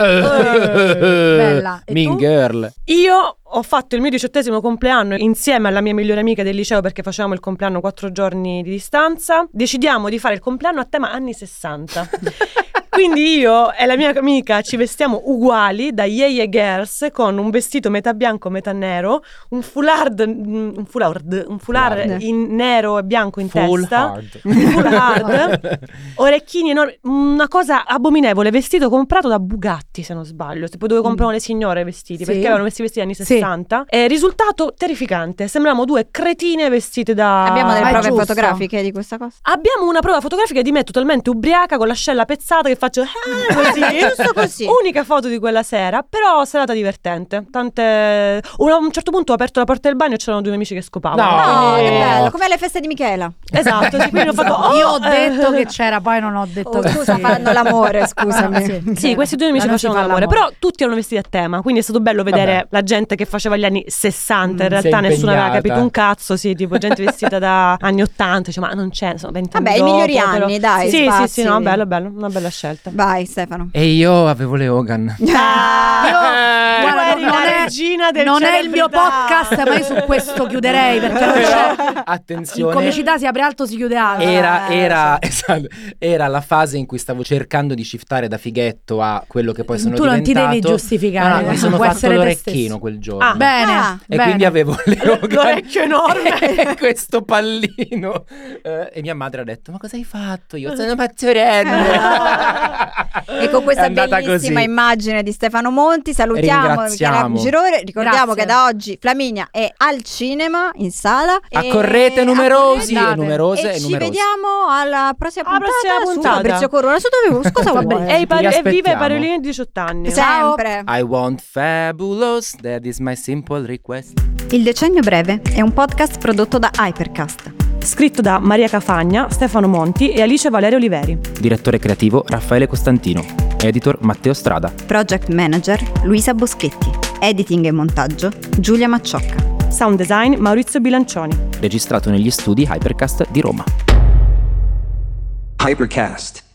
S5: Bella. E
S4: Mean
S5: tu?
S4: Girl.
S3: Io ho fatto il mio diciottesimo compleanno insieme alla mia migliore amica del liceo perché facevamo il compleanno quattro giorni di distanza. Decidiamo di fare il compleanno a tema anni sessanta. Quindi io e la mia amica ci vestiamo uguali da Ye Ye Girls, con un vestito metà bianco metà nero, un foulard un foulard, un foulard
S2: Foulard.
S3: in nero e bianco in
S4: Full
S3: testa,
S4: hard.
S3: un foulard, orecchini enormi, una cosa abominevole, vestito comprato da Bugatti se non sbaglio, tipo dove comprano le signore vestiti,
S5: Sì.
S3: perché avevano questi vestiti anni
S5: Sì.
S3: sessanta. E risultato terrificante, sembravamo due cretine vestite da...
S2: Abbiamo delle
S5: ma è
S2: prove
S5: giusto.
S2: fotografiche di questa cosa?
S3: Abbiamo una prova fotografica di me totalmente ubriaca con l'ascella pezzata che faccio ah, così.
S2: Giusto così.
S3: Unica foto di quella sera, però serata divertente. Tante una- a un certo punto ho aperto la porta del bagno e c'erano due amici che scopavano.
S2: No,
S3: Quindi-
S2: che bello, come alle feste di Michela.
S3: Esatto, sì, quindi ho fatto oh,
S5: Io ho
S3: eh.
S5: detto che c'era, poi non ho detto
S2: Oh,
S5: che
S2: scusa,
S5: sì.
S2: fanno l'amore, scusami.
S5: Ah, sì.
S3: Sì, questi due amici
S5: Ma non si
S3: facevano
S5: fa
S3: l'amore,
S5: l'amore.
S3: però tutti erano vestiti a tema, quindi è stato bello vedere
S4: Vabbè.
S3: la gente che faceva gli anni sessanta, in
S5: Mm,
S3: realtà
S4: sei
S3: nessuno aveva
S4: impegnata.
S3: capito un cazzo, sì, tipo gente vestita da anni ottanta, cioè, ma non c'è, sono venti anni
S2: Vabbè, i
S3: dopo,
S2: migliori
S3: però-
S2: anni, dai,
S3: Sì, sì,
S2: spazi.
S3: sì, no, bello, bello, una bella scelta.
S2: Vai Stefano.
S4: E io avevo le Hogan.
S2: Ah,
S5: Io- guarda,
S3: Tu eri
S5: non
S3: la
S5: è-
S3: regina del
S5: non è il mio
S3: celebrità.
S5: podcast, ma io su questo chiuderei perché non c'è. In
S4: Attenzione.
S5: comicità si apre alto, si chiude alto.
S4: Era,
S2: Eh,
S4: era, esatto, era la fase in cui stavo cercando di shiftare da fighetto a quello che poi sono
S5: Tu non ti
S4: diventato.
S5: devi giustificare,
S4: No, no, mi sono
S5: puoi
S4: fatto
S5: essere te
S4: l'orecchino
S5: stesso.
S4: quel giorno.
S3: Ah,
S5: Bene,
S2: Ah.
S4: E
S5: bene.
S4: quindi avevo le Hogan
S3: L'orecchio enorme.
S4: e questo pallino. Eh, e mia madre ha detto: ma cosa hai fatto? Io sono pazzerello.
S2: E con questa
S4: È andata
S2: bellissima
S4: così.
S2: immagine di Stefano Monti salutiamo
S4: Ringraziamo.
S2: Michela Girore. Ricordiamo
S5: Grazie.
S2: che da oggi Flaminia è al cinema in sala. e-
S4: Accorrete numerosi
S2: accorrete.
S4: e numerose
S2: e
S4: e
S2: ci
S4: numerosi.
S2: vediamo alla prossima
S3: Alla
S2: puntata,
S3: prossima
S2: su
S3: puntata.
S2: Fabrizio Corona. Su dove cosa
S5: Fabrizio.
S2: vuoi?
S3: E, i pari-
S4: Vi
S3: e vive i
S4: aspettiamo.
S3: Pariolini di diciotto anni.
S5: Ciao.
S2: Sempre.
S4: I want fabulous, that is my simple request.
S2: Il Decennio Breve è un podcast prodotto da Hypercast.
S3: Scritto da Maria Cafagna, Stefano Monti e Alice Valerio Oliveri.
S4: Direttore creativo Raffaele Costantino. Editor Matteo Strada.
S2: Project Manager Luisa Boschetti. Editing e montaggio Giulia Macciocca.
S3: Sound design Maurizio Bilancioni.
S4: Registrato negli studi Hypercast di Roma.
S6: Hypercast.